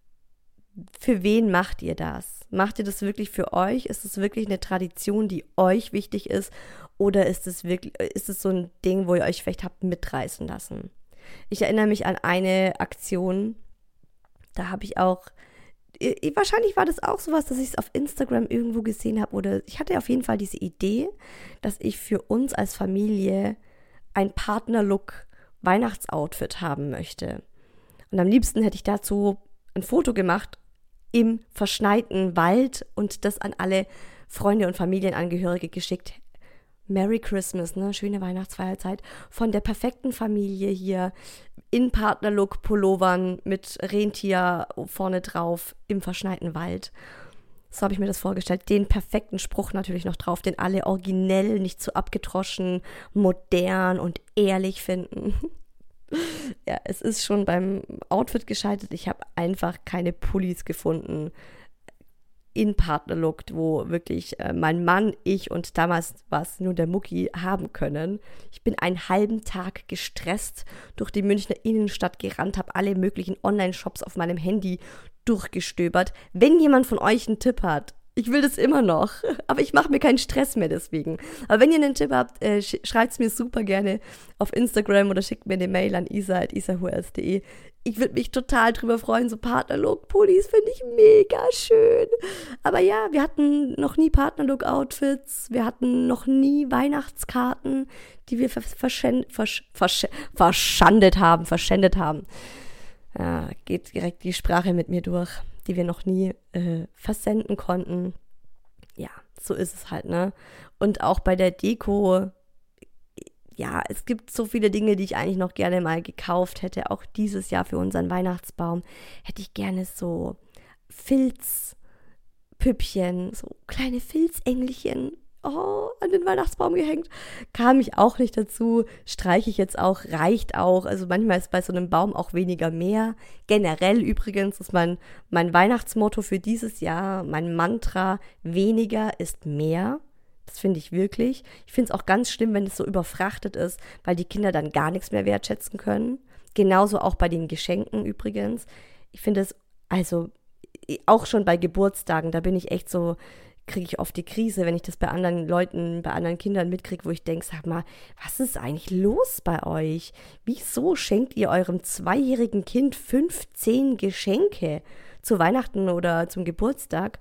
für wen macht ihr das? Macht ihr das wirklich für euch? Ist es wirklich eine Tradition, die euch wichtig ist? Oder ist es wirklich, ist es so ein Ding, wo ihr euch vielleicht habt mitreißen lassen? Ich erinnere mich an eine Aktion, da habe ich auch, wahrscheinlich war das auch sowas, dass ich es auf Instagram irgendwo gesehen habe, oder ich hatte auf jeden Fall diese Idee, dass ich für uns als Familie ein Partnerlook-Weihnachtsoutfit haben möchte. Und am liebsten hätte ich dazu ein Foto gemacht im verschneiten Wald und das an alle Freunde und Familienangehörige geschickt. Merry Christmas, ne? Schöne Weihnachtsfeierzeit von der perfekten Familie hier in Partnerlook-Pullovern mit Rentier vorne drauf im verschneiten Wald. So habe ich mir das vorgestellt. Den perfekten Spruch natürlich noch drauf, den alle originell, nicht zu abgedroschen, modern und ehrlich finden. Ja, es ist schon beim Outfit gescheitert. Ich habe einfach keine Pullis gefunden in Partnerlook, wo wirklich äh, mein Mann, ich und damals war es nur der Mucki haben können. Ich bin einen halben Tag gestresst durch die Münchner Innenstadt gerannt, habe alle möglichen Online-Shops auf meinem Handy durchgestöbert. Wenn jemand von euch einen Tipp hat, Ich will das immer noch, aber ich mache mir keinen Stress mehr deswegen. Aber wenn ihr einen Tipp habt, äh, sch- schreibt es mir super gerne auf Instagram oder schickt mir eine Mail an isa at isahuels punkt de. Ich würde mich total drüber freuen, so Partnerlook-Pullis finde ich mega schön. Aber ja, wir hatten noch nie Partnerlook-Outfits, wir hatten noch nie Weihnachtskarten, die wir vers- verschänd- versch- versch- verschandet haben, verschändet haben. Ja, geht direkt die Sprache mit mir durch, die wir noch nie äh, versenden konnten. Ja, so ist es halt, ne? Und auch bei der Deko, ja, es gibt so viele Dinge, die ich eigentlich noch gerne mal gekauft hätte. Auch dieses Jahr für unseren Weihnachtsbaum hätte ich gerne so Filzpüppchen, so kleine Filzengelchen, oh, an den Weihnachtsbaum gehängt. Kam ich auch nicht dazu, streiche ich jetzt auch, reicht auch. Also manchmal ist bei so einem Baum auch weniger mehr. Generell übrigens ist mein, mein Weihnachtsmotto für dieses Jahr, mein Mantra, weniger ist mehr. Das finde ich wirklich. Ich finde es auch ganz schlimm, wenn es so überfrachtet ist, weil die Kinder dann gar nichts mehr wertschätzen können. Genauso auch bei den Geschenken übrigens. Ich finde es, also auch schon bei Geburtstagen, da bin ich echt so, kriege ich oft die Krise, wenn ich das bei anderen Leuten, bei anderen Kindern mitkriege, wo ich denke, sag mal, was ist eigentlich los bei euch? Wieso schenkt ihr eurem zweijährigen Kind fünfzehn Geschenke zu Weihnachten oder zum Geburtstag?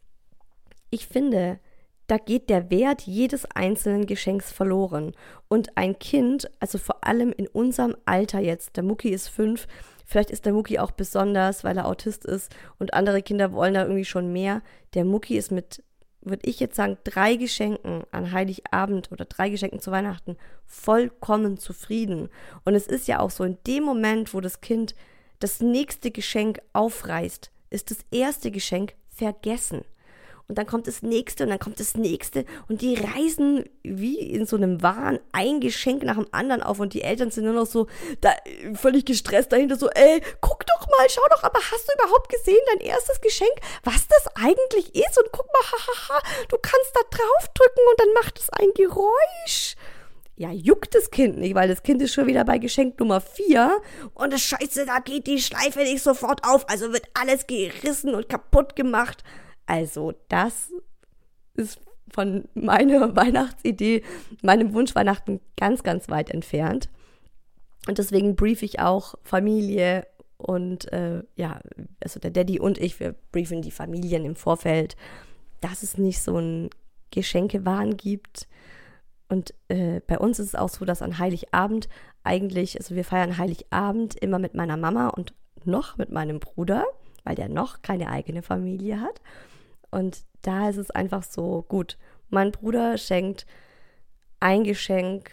Ich finde, da geht der Wert jedes einzelnen Geschenks verloren. Und ein Kind, also vor allem in unserem Alter jetzt, der Mucki ist fünf, vielleicht ist der Mucki auch besonders, weil er Autist ist und andere Kinder wollen da irgendwie schon mehr. Der Mucki ist mit, würde ich jetzt sagen, drei Geschenken an Heiligabend oder drei Geschenken zu Weihnachten vollkommen zufrieden. Und es ist ja auch so, in dem Moment, wo das Kind das nächste Geschenk aufreißt, ist das erste Geschenk vergessen. Und dann kommt das nächste und dann kommt das nächste und die reißen wie in so einem Wahn ein Geschenk nach dem anderen auf und die Eltern sind nur noch so da, völlig gestresst dahinter so, ey, guck doch mal, schau doch, aber hast du überhaupt gesehen, dein erstes Geschenk, was das eigentlich ist? Und guck mal, hahaha, du kannst da draufdrücken und dann macht es ein Geräusch. Ja, juckt das Kind nicht, weil das Kind ist schon wieder bei Geschenk Nummer vier und das Scheiße, da geht die Schleife nicht sofort auf, also wird alles gerissen und kaputt gemacht. Also das ist von meiner Weihnachtsidee, meinem Wunsch Weihnachten ganz, ganz weit entfernt. Und deswegen brief ich auch Familie und äh, ja, also der Daddy und ich, wir briefen die Familien im Vorfeld, dass es nicht so ein Geschenkewahn gibt. Und äh, bei uns ist es auch so, dass an Heiligabend eigentlich, also wir feiern Heiligabend immer mit meiner Mama und noch mit meinem Bruder, weil der noch keine eigene Familie hat. Und da ist es einfach so, gut, mein Bruder schenkt ein Geschenk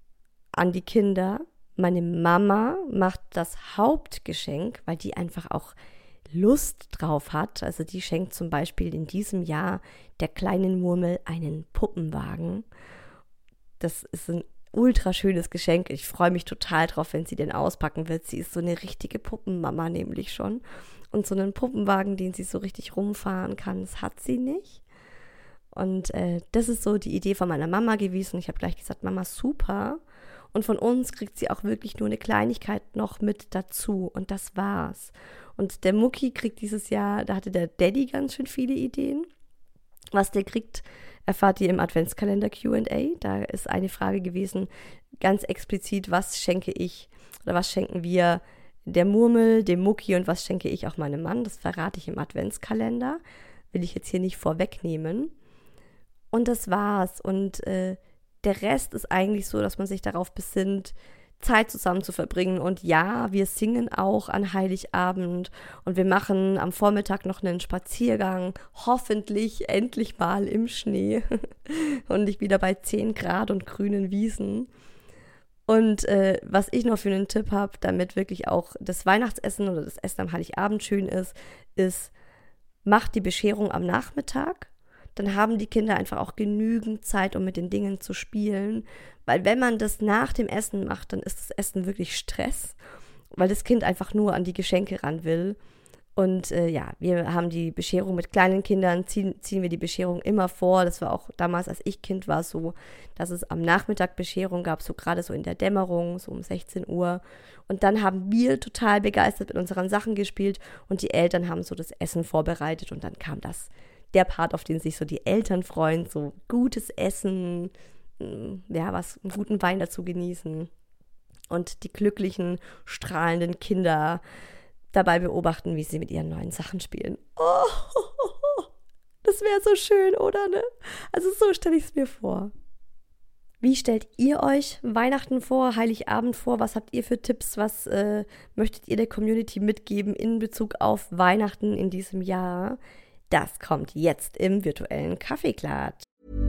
an die Kinder. Meine Mama macht das Hauptgeschenk, weil die einfach auch Lust drauf hat. Also die schenkt zum Beispiel in diesem Jahr der kleinen Murmel einen Puppenwagen. Das ist ein ultra schönes Geschenk. Ich freue mich total drauf, wenn sie den auspacken wird. Sie ist so eine richtige Puppenmama nämlich schon. Und so einen Puppenwagen, den sie so richtig rumfahren kann, das hat sie nicht. Und äh, das ist so die Idee von meiner Mama gewesen. Ich habe gleich gesagt, Mama, super. Und von uns kriegt sie auch wirklich nur eine Kleinigkeit noch mit dazu. Und das war's. Und der Mucki kriegt dieses Jahr, da hatte der Daddy ganz schön viele Ideen. Was der kriegt, erfahrt ihr im Adventskalender Q and A. Da ist eine Frage gewesen, ganz explizit, was schenke ich oder was schenken wir der Murmel, dem Mucki und was schenke ich auch meinem Mann. Das verrate ich im Adventskalender. Will ich jetzt hier nicht vorwegnehmen. Und das war's. Und äh, der Rest ist eigentlich so, dass man sich darauf besinnt, Zeit zusammen zu verbringen. Und ja, wir singen auch an Heiligabend und wir machen am Vormittag noch einen Spaziergang, hoffentlich endlich mal im Schnee und nicht wieder bei zehn Grad und grünen Wiesen. Und äh, was ich noch für einen Tipp habe, damit wirklich auch das Weihnachtsessen oder das Essen am Heiligabend schön ist, ist, macht die Bescherung am Nachmittag. Dann haben die Kinder einfach auch genügend Zeit, um mit den Dingen zu spielen. Weil wenn man das nach dem Essen macht, dann ist das Essen wirklich Stress, weil das Kind einfach nur an die Geschenke ran will. Und äh, ja, wir haben die Bescherung mit kleinen Kindern, ziehen, ziehen wir die Bescherung immer vor. Das war auch damals, als ich Kind war, so, dass es am Nachmittag Bescherung gab, so gerade so in der Dämmerung, so um sechzehn Uhr. Und dann haben wir total begeistert mit unseren Sachen gespielt und die Eltern haben so das Essen vorbereitet und dann kam das der Part, auf den sich so die Eltern freuen, so gutes Essen, ja, was, einen guten Wein dazu genießen und die glücklichen, strahlenden Kinder dabei beobachten, wie sie mit ihren neuen Sachen spielen. Oh, das wäre so schön, oder ne? Also so stelle ich es mir vor. Wie stellt ihr euch Weihnachten vor, Heiligabend vor? Was habt ihr für Tipps? Was äh, möchtet ihr der Community mitgeben in Bezug auf Weihnachten in diesem Jahr? Das kommt jetzt im virtuellen Kaffeeklatsch.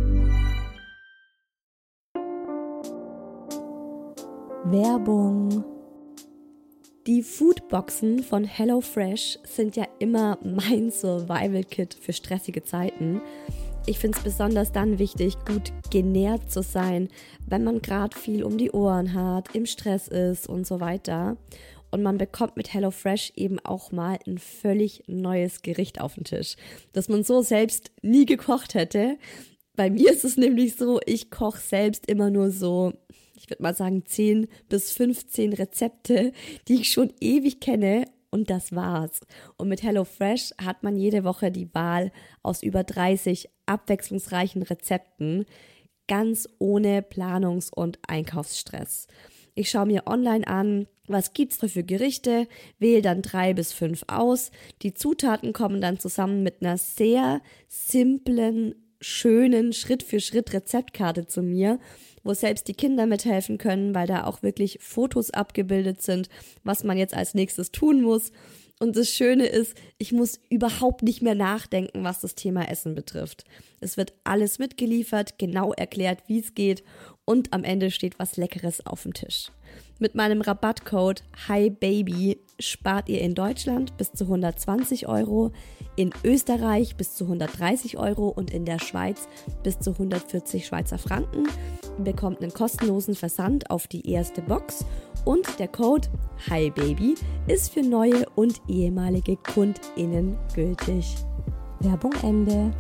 Werbung. Die Foodboxen von HelloFresh sind ja immer mein Survival-Kit für stressige Zeiten. Ich finde es besonders dann wichtig, gut genährt zu sein, wenn man gerade viel um die Ohren hat, im Stress ist und so weiter. Und man bekommt mit HelloFresh eben auch mal ein völlig neues Gericht auf den Tisch, das man so selbst nie gekocht hätte. Bei mir ist es nämlich so, ich koche selbst immer nur so, ich würde mal sagen, zehn bis fünfzehn Rezepte, die ich schon ewig kenne. Und das war's. Und mit HelloFresh hat man jede Woche die Wahl aus über dreißig abwechslungsreichen Rezepten, ganz ohne Planungs- und Einkaufsstress. Ich schaue mir online an, was gibt's da für Gerichte, wähle dann drei bis fünf aus. Die Zutaten kommen dann zusammen mit einer sehr simplen, schönen Schritt-für-Schritt-Rezeptkarte zu mir, wo selbst die Kinder mithelfen können, weil da auch wirklich Fotos abgebildet sind, was man jetzt als nächstes tun muss. Und das Schöne ist, ich muss überhaupt nicht mehr nachdenken, was das Thema Essen betrifft. Es wird alles mitgeliefert, genau erklärt, wie es geht und am Ende steht was Leckeres auf dem Tisch. Mit meinem Rabattcode HiBaby spart ihr in Deutschland bis zu hundertzwanzig Euro, in Österreich bis zu hundertdreißig Euro und in der Schweiz bis zu hundertvierzig Schweizer Franken. Ihr bekommt einen kostenlosen Versand auf die erste Box und der Code HiBaby ist für neue und ehemalige KundInnen gültig. Werbung Ende.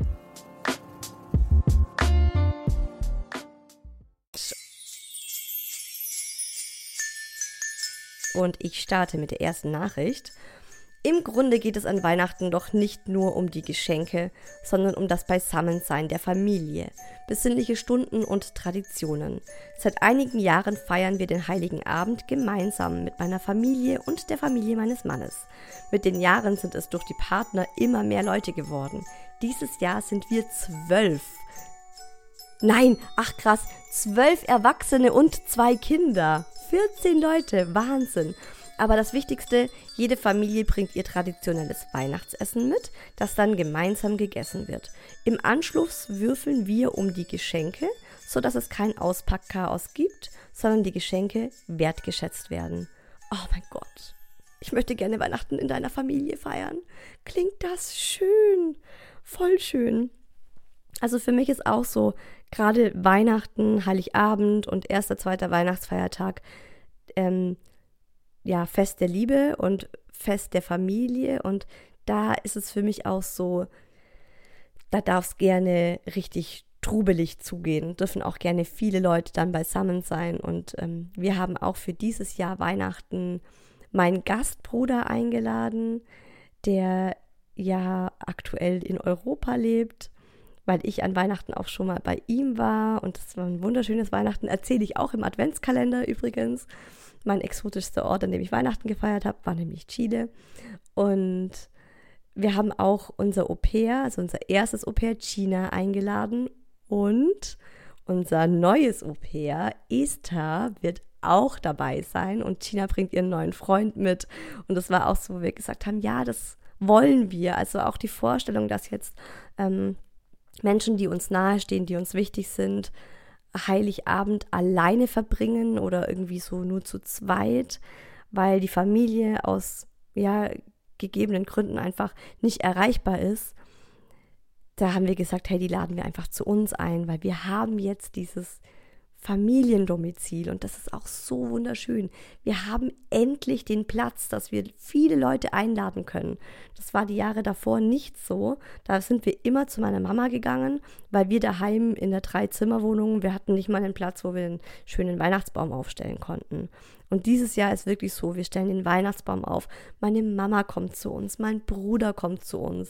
Und ich starte mit der ersten Nachricht. Im Grunde geht es an Weihnachten doch nicht nur um die Geschenke, sondern um das Beisammensein der Familie, besinnliche Stunden und Traditionen. Seit einigen Jahren feiern wir den Heiligen Abend gemeinsam mit meiner Familie und der Familie meines Mannes. Mit den Jahren sind es durch die Partner immer mehr Leute geworden. Dieses Jahr sind wir zwölf. Nein, ach krass, zwölf Erwachsene und zwei Kinder. vierzehn Leute, Wahnsinn. Aber das Wichtigste, jede Familie bringt ihr traditionelles Weihnachtsessen mit, das dann gemeinsam gegessen wird. Im Anschluss würfeln wir um die Geschenke, sodass es kein Auspackchaos gibt, sondern die Geschenke wertgeschätzt werden. Oh mein Gott, ich möchte gerne Weihnachten in deiner Familie feiern. Klingt das schön, voll schön. Also für mich ist auch so, gerade Weihnachten, Heiligabend und erster, zweiter Weihnachtsfeiertag, ähm, ja, Fest der Liebe und Fest der Familie. Und da ist es für mich auch so, da darf es gerne richtig trubelig zugehen, dürfen auch gerne viele Leute dann beisammen sein. Und ähm, wir haben auch für dieses Jahr Weihnachten meinen Gastbruder eingeladen, der ja aktuell in Europa lebt, weil ich an Weihnachten auch schon mal bei ihm war und das war ein wunderschönes Weihnachten, erzähle ich auch im Adventskalender übrigens. Mein exotischster Ort, an dem ich Weihnachten gefeiert habe, war nämlich Chile und wir haben auch unser Au-pair, also unser erstes Au-pair China eingeladen und unser neues Au-pair Esther wird auch dabei sein und China bringt ihren neuen Freund mit und das war auch so, wo wir gesagt haben, ja, das wollen wir, also auch die Vorstellung, dass jetzt ähm, Menschen, die uns nahestehen, die uns wichtig sind, Heiligabend alleine verbringen oder irgendwie so nur zu zweit, weil die Familie aus ja, gegebenen Gründen einfach nicht erreichbar ist. Da haben wir gesagt, hey, die laden wir einfach zu uns ein, weil wir haben jetzt dieses Familiendomizil und das ist auch so wunderschön. Wir haben endlich den Platz, dass wir viele Leute einladen können. Das war die Jahre davor nicht so. Da sind wir immer zu meiner Mama gegangen, weil wir daheim in der Drei-Zimmer-Wohnung, wir hatten nicht mal einen Platz, wo wir einen schönen Weihnachtsbaum aufstellen konnten. Und dieses Jahr ist wirklich so, wir stellen den Weihnachtsbaum auf. Meine Mama kommt zu uns, mein Bruder kommt zu uns.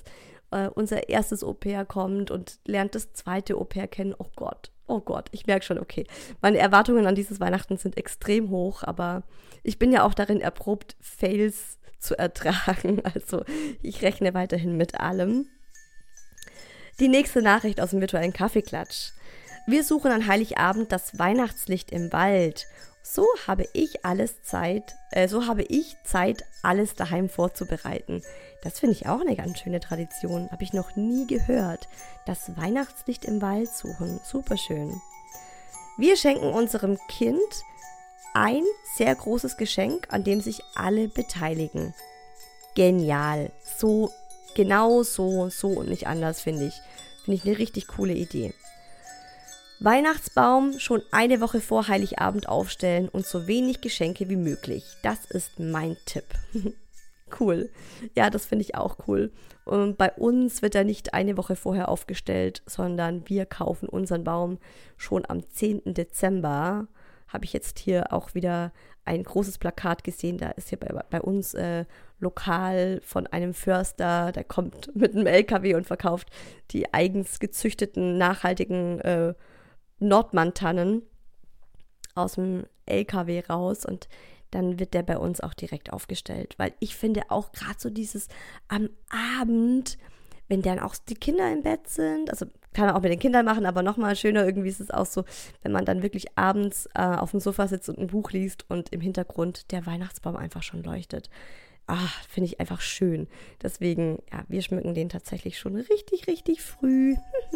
äh, unser erstes Au-pair kommt und lernt das zweite Au-pair kennen. Oh Gott, oh Gott, ich merke schon, okay, meine Erwartungen an dieses Weihnachten sind extrem hoch, aber ich bin ja auch darin erprobt, Fails zu ertragen. Also ich rechne weiterhin mit allem. Die nächste Nachricht aus dem virtuellen Kaffeeklatsch. Wir suchen an Heiligabend das Weihnachtslicht im Wald. So habe ich alles Zeit, äh, so habe ich Zeit, alles daheim vorzubereiten. Das finde ich auch eine ganz schöne Tradition. Habe ich noch nie gehört. Das Weihnachtslicht im Wald suchen. Superschön. Wir schenken unserem Kind ein sehr großes Geschenk, an dem sich alle beteiligen. Genial. So, genau so, so und nicht anders, finde ich. Finde ich eine richtig coole Idee. Weihnachtsbaum schon eine Woche vor Heiligabend aufstellen und so wenig Geschenke wie möglich. Das ist mein Tipp. Cool. Ja, das finde ich auch cool. Und bei uns wird er nicht eine Woche vorher aufgestellt, sondern wir kaufen unseren Baum schon am zehnten Dezember. Habe ich jetzt hier auch wieder ein großes Plakat gesehen. Da ist hier bei, bei uns äh, lokal von einem Förster, der kommt mit einem L K W und verkauft die eigens gezüchteten, nachhaltigen äh, Nordmann-Tannen aus dem L K W raus und dann wird der bei uns auch direkt aufgestellt, weil ich finde auch gerade so dieses am Abend, wenn dann auch die Kinder im Bett sind, also kann man auch mit den Kindern machen, aber nochmal schöner irgendwie ist es auch so, wenn man dann wirklich abends äh, auf dem Sofa sitzt und ein Buch liest und im Hintergrund der Weihnachtsbaum einfach schon leuchtet. Ah, finde ich einfach schön. Deswegen, ja, wir schmücken den tatsächlich schon richtig, richtig früh.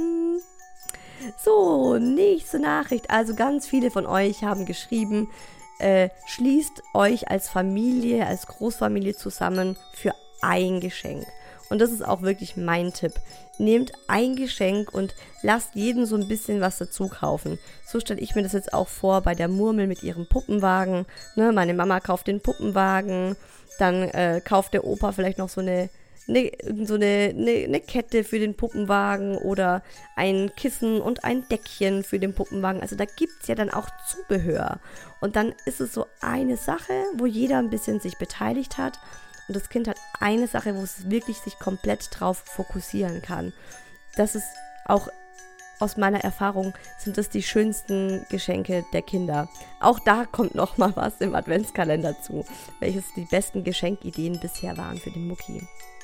So, nächste Nachricht. Also ganz viele von euch haben geschrieben, äh, schließt euch als Familie, als Großfamilie zusammen für ein Geschenk. Und das ist auch wirklich mein Tipp. Nehmt ein Geschenk und lasst jeden so ein bisschen was dazu kaufen. So stelle ich mir das jetzt auch vor bei der Murmel mit ihrem Puppenwagen. Ne, meine Mama kauft den Puppenwagen, dann äh, kauft der Opa vielleicht noch so eine Ne, so eine, eine, eine Kette für den Puppenwagen oder ein Kissen und ein Deckchen für den Puppenwagen. Also da gibt es ja dann auch Zubehör. Und dann ist es so eine Sache, wo jeder ein bisschen sich beteiligt hat. Und das Kind hat eine Sache, wo es wirklich sich komplett drauf fokussieren kann. Das ist auch aus meiner Erfahrung, sind das die schönsten Geschenke der Kinder. Auch da kommt noch mal was im Adventskalender zu, welches die besten Geschenkideen bisher waren für den Mucki.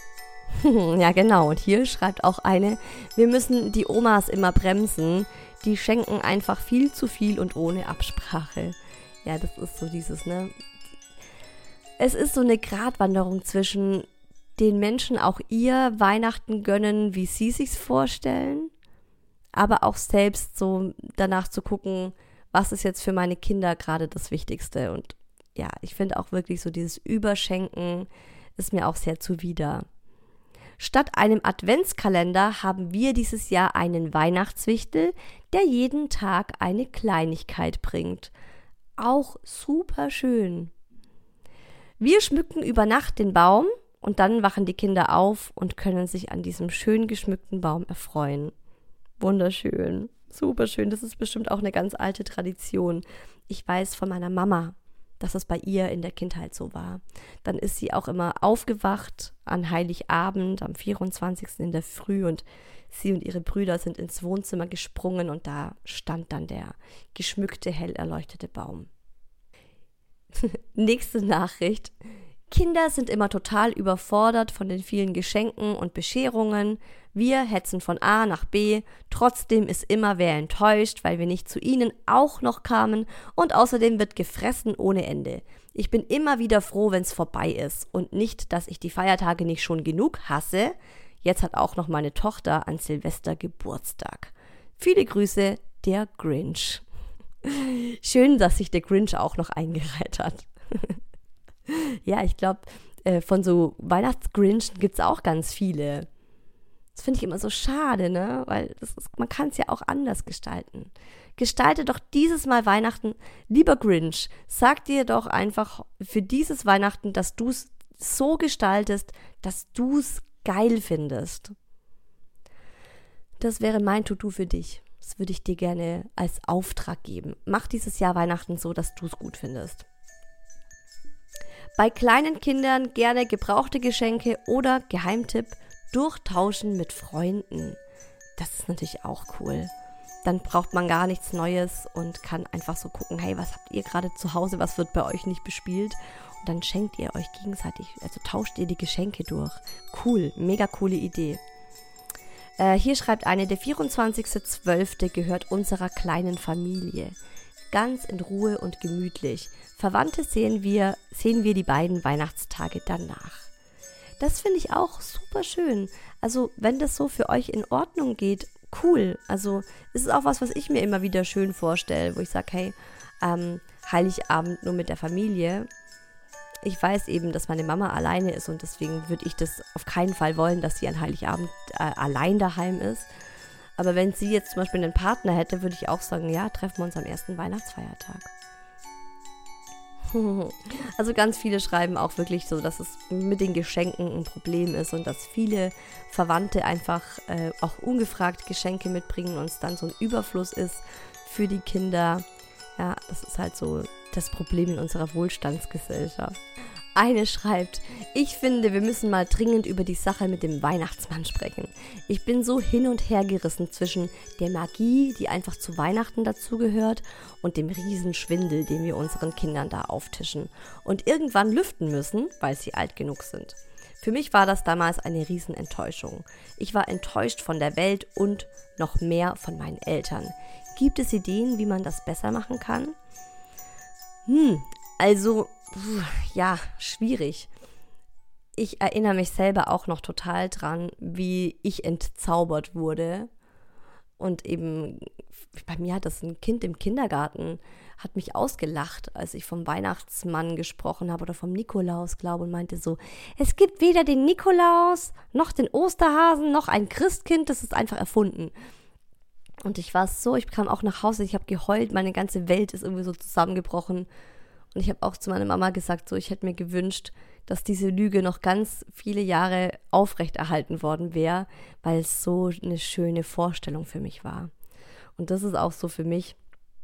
Ja, genau. Und hier schreibt auch eine, wir müssen die Omas immer bremsen. Die schenken einfach viel zu viel und ohne Absprache. Ja, das ist so dieses, ne? Es ist so eine Gratwanderung zwischen den Menschen auch ihr Weihnachten gönnen, wie sie sich's vorstellen, aber auch selbst so danach zu gucken, was ist jetzt für meine Kinder gerade das Wichtigste. Und ja, ich finde auch wirklich so dieses Überschenken ist mir auch sehr zuwider. Statt einem Adventskalender haben wir dieses Jahr einen Weihnachtswichtel, der jeden Tag eine Kleinigkeit bringt. Auch super schön. Wir schmücken über Nacht den Baum und dann wachen die Kinder auf und können sich an diesem schön geschmückten Baum erfreuen. Wunderschön, super schön. Das ist bestimmt auch eine ganz alte Tradition. Ich weiß von meiner Mama, dass es bei ihr in der Kindheit so war. Dann ist sie auch immer aufgewacht an Heiligabend, am vierundzwanzigsten in der Früh und sie und ihre Brüder sind ins Wohnzimmer gesprungen und da stand dann der geschmückte, hell erleuchtete Baum. Nächste Nachricht. Kinder sind immer total überfordert von den vielen Geschenken und Bescherungen. Wir hetzen von A nach B. Trotzdem ist immer wer enttäuscht, weil wir nicht zu ihnen auch noch kamen. Und außerdem wird gefressen ohne Ende. Ich bin immer wieder froh, wenn es vorbei ist. Und nicht, dass ich die Feiertage nicht schon genug hasse. Jetzt hat auch noch meine Tochter an Silvester Geburtstag. Viele Grüße, der Grinch. Schön, dass sich der Grinch auch noch eingereiht hat. Ja, ich glaube, äh, von so Weihnachtsgrinchen gibt es auch ganz viele. Das finde ich immer so schade, ne? Weil das ist, man kann es ja auch anders gestalten. Gestalte doch dieses Mal Weihnachten, lieber Grinch, sag dir doch einfach für dieses Weihnachten, dass du es so gestaltest, dass du es geil findest. Das wäre mein To-Do für dich. Das würde ich dir gerne als Auftrag geben. Mach dieses Jahr Weihnachten so, dass du es gut findest. Bei kleinen Kindern gerne gebrauchte Geschenke oder Geheimtipp, Durchtauschen mit Freunden. Das ist natürlich auch cool. Dann braucht man gar nichts Neues und kann einfach so gucken, hey, was habt ihr gerade zu Hause, was wird bei euch nicht bespielt? Und dann schenkt ihr euch gegenseitig, also tauscht ihr die Geschenke durch. Cool, mega coole Idee. Äh, hier schreibt eine, der vierundzwanzigster zwölfte gehört unserer kleinen Familie. Ganz in Ruhe und gemütlich. Verwandte sehen wir, sehen wir die beiden Weihnachtstage danach. Das finde ich auch super schön. Also wenn das so für euch in Ordnung geht, cool. Also es ist auch was, was ich mir immer wieder schön vorstelle, wo ich sage, hey, ähm, Heiligabend nur mit der Familie. Ich weiß eben, dass meine Mama alleine ist und deswegen würde ich das auf keinen Fall wollen, dass sie an Heiligabend äh, allein daheim ist. Aber wenn sie jetzt zum Beispiel einen Partner hätte, würde ich auch sagen, ja, treffen wir uns am ersten Weihnachtsfeiertag. Also ganz viele schreiben auch wirklich so, dass es mit den Geschenken ein Problem ist und dass viele Verwandte einfach äh, auch ungefragt Geschenke mitbringen und es dann so ein Überfluss ist für die Kinder. Ja, das ist halt so das Problem in unserer Wohlstandsgesellschaft. Eine schreibt, ich finde, wir müssen mal dringend über die Sache mit dem Weihnachtsmann sprechen. Ich bin so hin und her gerissen zwischen der Magie, die einfach zu Weihnachten dazugehört, und dem Riesenschwindel, den wir unseren Kindern da auftischen und irgendwann lüften müssen, weil sie alt genug sind. Für mich war das damals eine Riesenenttäuschung. Ich war enttäuscht von der Welt und noch mehr von meinen Eltern. Gibt es Ideen, wie man das besser machen kann? Hm, also... Ja, schwierig. Ich erinnere mich selber auch noch total dran, wie ich entzaubert wurde. Und eben, bei mir hat das ein Kind im Kindergarten, hat mich ausgelacht, als ich vom Weihnachtsmann gesprochen habe oder vom Nikolaus, glaube ich, und meinte so, es gibt weder den Nikolaus, noch den Osterhasen, noch ein Christkind, das ist einfach erfunden. Und ich war so, ich kam auch nach Hause, ich habe geheult, meine ganze Welt ist irgendwie so zusammengebrochen. Und ich habe auch zu meiner Mama gesagt, so, ich hätte mir gewünscht, dass diese Lüge noch ganz viele Jahre aufrechterhalten worden wäre, weil es so eine schöne Vorstellung für mich war. Und das ist auch so für mich,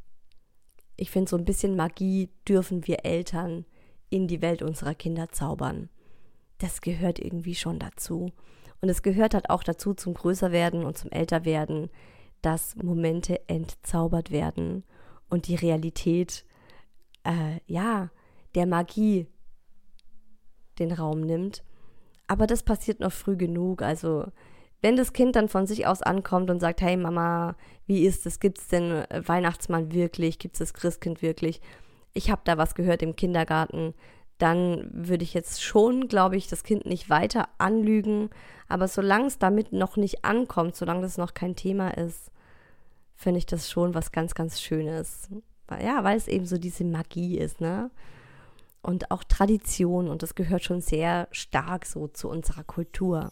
ich finde, so ein bisschen Magie dürfen wir Eltern in die Welt unserer Kinder zaubern. Das gehört irgendwie schon dazu. Und es gehört halt auch dazu, zum Größerwerden und zum Älterwerden, dass Momente entzaubert werden und die Realität Äh, ja, der Magie den Raum nimmt. Aber das passiert noch früh genug. Also wenn das Kind dann von sich aus ankommt und sagt, hey Mama, wie ist es? Gibt es den Weihnachtsmann wirklich? Gibt es das Christkind wirklich? Ich habe da was gehört im Kindergarten. Dann würde ich jetzt schon, glaube ich, das Kind nicht weiter anlügen. Aber solange es damit noch nicht ankommt, solange das noch kein Thema ist, finde ich das schon was ganz, ganz Schönes. Ja, weil es eben so diese Magie ist, ne? Und auch Tradition, und das gehört schon sehr stark so zu unserer Kultur.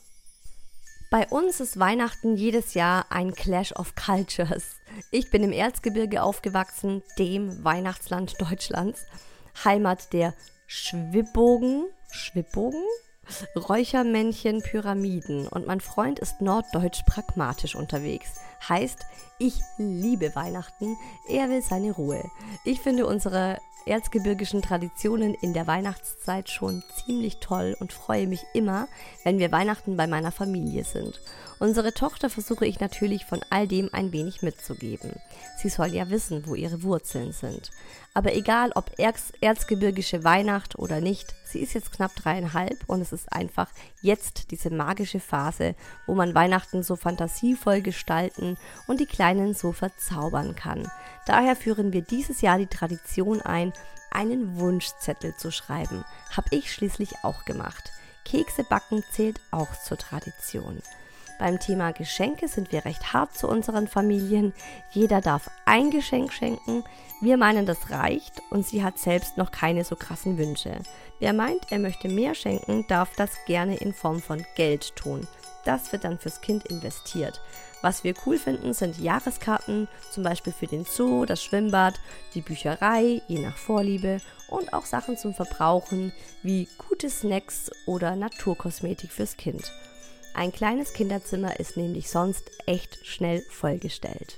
Bei uns ist Weihnachten jedes Jahr ein Clash of Cultures. Ich bin im Erzgebirge aufgewachsen, dem Weihnachtsland Deutschlands, Heimat der Schwibbogen, Schwibbogen? Räuchermännchen, Pyramiden, und mein Freund ist norddeutsch pragmatisch unterwegs. Heißt, ich liebe Weihnachten, er will seine Ruhe. Ich finde unsere erzgebirgischen Traditionen in der Weihnachtszeit schon ziemlich toll und freue mich immer, wenn wir Weihnachten bei meiner Familie sind. Unsere Tochter versuche ich natürlich von all dem ein wenig mitzugeben. Sie soll ja wissen, wo ihre Wurzeln sind. Aber egal, ob Erz- erzgebirgische Weihnacht oder nicht, sie ist jetzt knapp dreieinhalb und es ist einfach jetzt diese magische Phase, wo man Weihnachten so fantasievoll gestalten und die Kleinen so verzaubern kann. Daher führen wir dieses Jahr die Tradition ein, einen Wunschzettel zu schreiben. Hab ich schließlich auch gemacht. Kekse backen zählt auch zur Tradition. Beim Thema Geschenke sind wir recht hart zu unseren Familien. Jeder darf ein Geschenk schenken. Wir meinen, das reicht, und sie hat selbst noch keine so krassen Wünsche. Wer meint, er möchte mehr schenken, darf das gerne in Form von Geld tun. Das wird dann fürs Kind investiert. Was wir cool finden, sind Jahreskarten, zum Beispiel für den Zoo, das Schwimmbad, die Bücherei, je nach Vorliebe, und auch Sachen zum Verbrauchen wie gute Snacks oder Naturkosmetik fürs Kind. Ein kleines Kinderzimmer ist nämlich sonst echt schnell vollgestellt.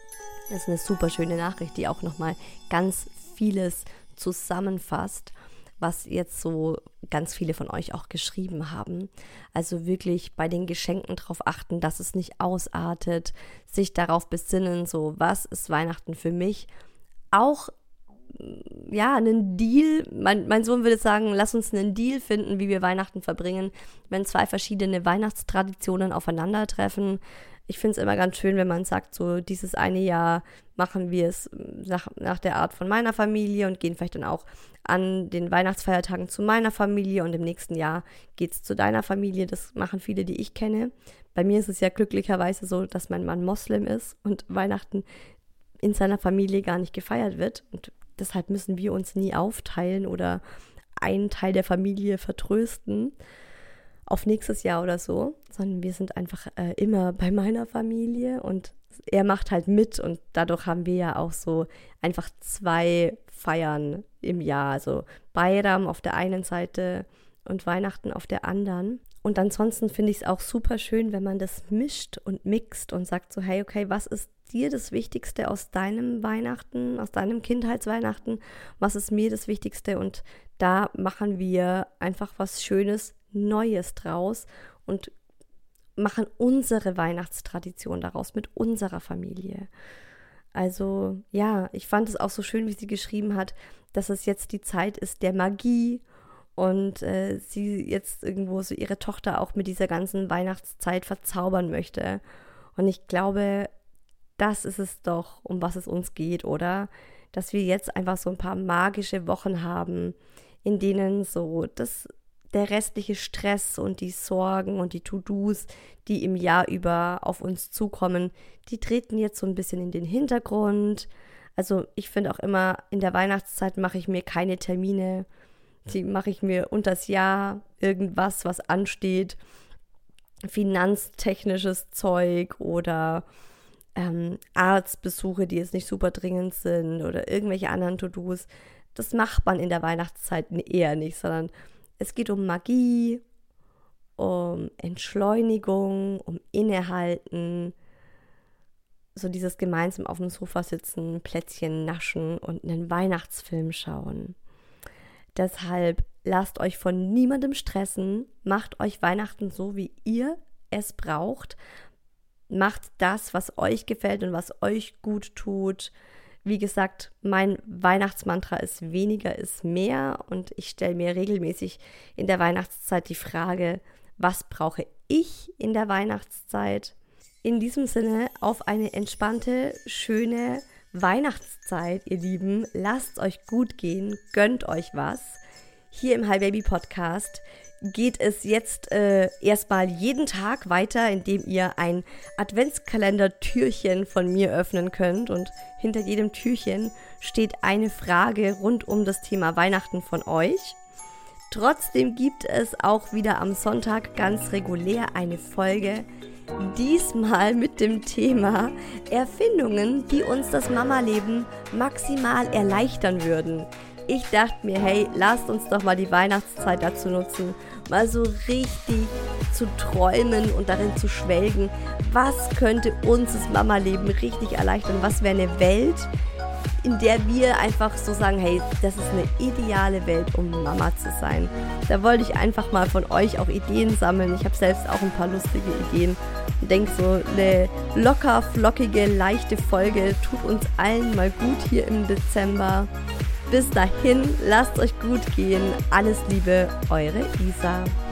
Das ist eine super schöne Nachricht, die auch nochmal ganz vieles zusammenfasst. was jetzt so ganz viele von euch auch geschrieben haben. Also wirklich bei den Geschenken darauf achten, dass es nicht ausartet, sich darauf besinnen, so was ist Weihnachten für mich. Auch ja, einen Deal, mein, mein Sohn würde sagen, lass uns einen Deal finden, wie wir Weihnachten verbringen, wenn zwei verschiedene Weihnachtstraditionen aufeinandertreffen. Ich finde es immer ganz schön, wenn man sagt, so dieses eine Jahr machen wir es nach, nach der Art von meiner Familie und gehen vielleicht dann auch an den Weihnachtsfeiertagen zu meiner Familie und im nächsten Jahr geht es zu deiner Familie. Das machen viele, die ich kenne. Bei mir ist es ja glücklicherweise so, dass mein Mann Moslem ist und Weihnachten in seiner Familie gar nicht gefeiert wird und deshalb müssen wir uns nie aufteilen oder einen Teil der Familie vertrösten auf nächstes Jahr oder so, sondern wir sind einfach äh, immer bei meiner Familie und er macht halt mit und dadurch haben wir ja auch so einfach zwei Feiern im Jahr, also Bayram auf der einen Seite und Weihnachten auf der anderen. Und ansonsten finde ich es auch super schön, wenn man das mischt und mixt und sagt so, hey, okay, was ist dir das Wichtigste aus deinem Weihnachten, aus deinem Kindheitsweihnachten? Was ist mir das Wichtigste? Und da machen wir einfach was Schönes, Neues draus und machen unsere Weihnachtstradition daraus mit unserer Familie. Also ja, ich fand es auch so schön, wie sie geschrieben hat, dass es jetzt die Zeit ist der Magie und äh, sie jetzt irgendwo so ihre Tochter auch mit dieser ganzen Weihnachtszeit verzaubern möchte. Und ich glaube, das ist es doch, um was es uns geht, oder? Dass wir jetzt einfach so ein paar magische Wochen haben, in denen so das, der restliche Stress und die Sorgen und die To-Dos, die im Jahr über auf uns zukommen, die treten jetzt so ein bisschen in den Hintergrund. Also ich finde auch immer, in der Weihnachtszeit mache ich mir keine Termine, die mache ich mir unters Jahr irgendwas, was ansteht, finanztechnisches Zeug oder ähm, Arztbesuche, die jetzt nicht super dringend sind oder irgendwelche anderen To-Dos. Das macht man in der Weihnachtszeit eher nicht, sondern es geht um Magie, um Entschleunigung, um Innehalten, so dieses gemeinsam auf dem Sofa sitzen, Plätzchen naschen und einen Weihnachtsfilm schauen. Deshalb lasst euch von niemandem stressen, macht euch Weihnachten so, wie ihr es braucht, macht das, was euch gefällt und was euch gut tut. Wie gesagt, mein Weihnachtsmantra ist weniger ist mehr und ich stelle mir regelmäßig in der Weihnachtszeit die Frage, was brauche ich in der Weihnachtszeit? In diesem Sinne auf eine entspannte, schöne Weihnachtszeit, ihr Lieben. Lasst euch gut gehen, gönnt euch was. Hier im Hi Baby Podcast geht es jetzt äh, erstmal jeden Tag weiter, indem ihr ein Adventskalender-Türchen von mir öffnen könnt. Und hinter jedem Türchen steht eine Frage rund um das Thema Weihnachten von euch. Trotzdem gibt es auch wieder am Sonntag ganz regulär eine Folge, diesmal mit dem Thema Erfindungen, die uns das Mama-Leben maximal erleichtern würden. Ich dachte mir, hey, lasst uns doch mal die Weihnachtszeit dazu nutzen, mal so richtig zu träumen und darin zu schwelgen, was könnte uns das Mama-Leben richtig erleichtern, was wäre eine Welt, in der wir einfach so sagen, hey, das ist eine ideale Welt, um Mama zu sein. Da wollte ich einfach mal von euch auch Ideen sammeln. Ich habe selbst auch ein paar lustige Ideen und denke so, eine locker, flockige, leichte Folge tut uns allen mal gut hier im Dezember. Bis dahin, lasst euch gut gehen. Alles Liebe, eure Isa.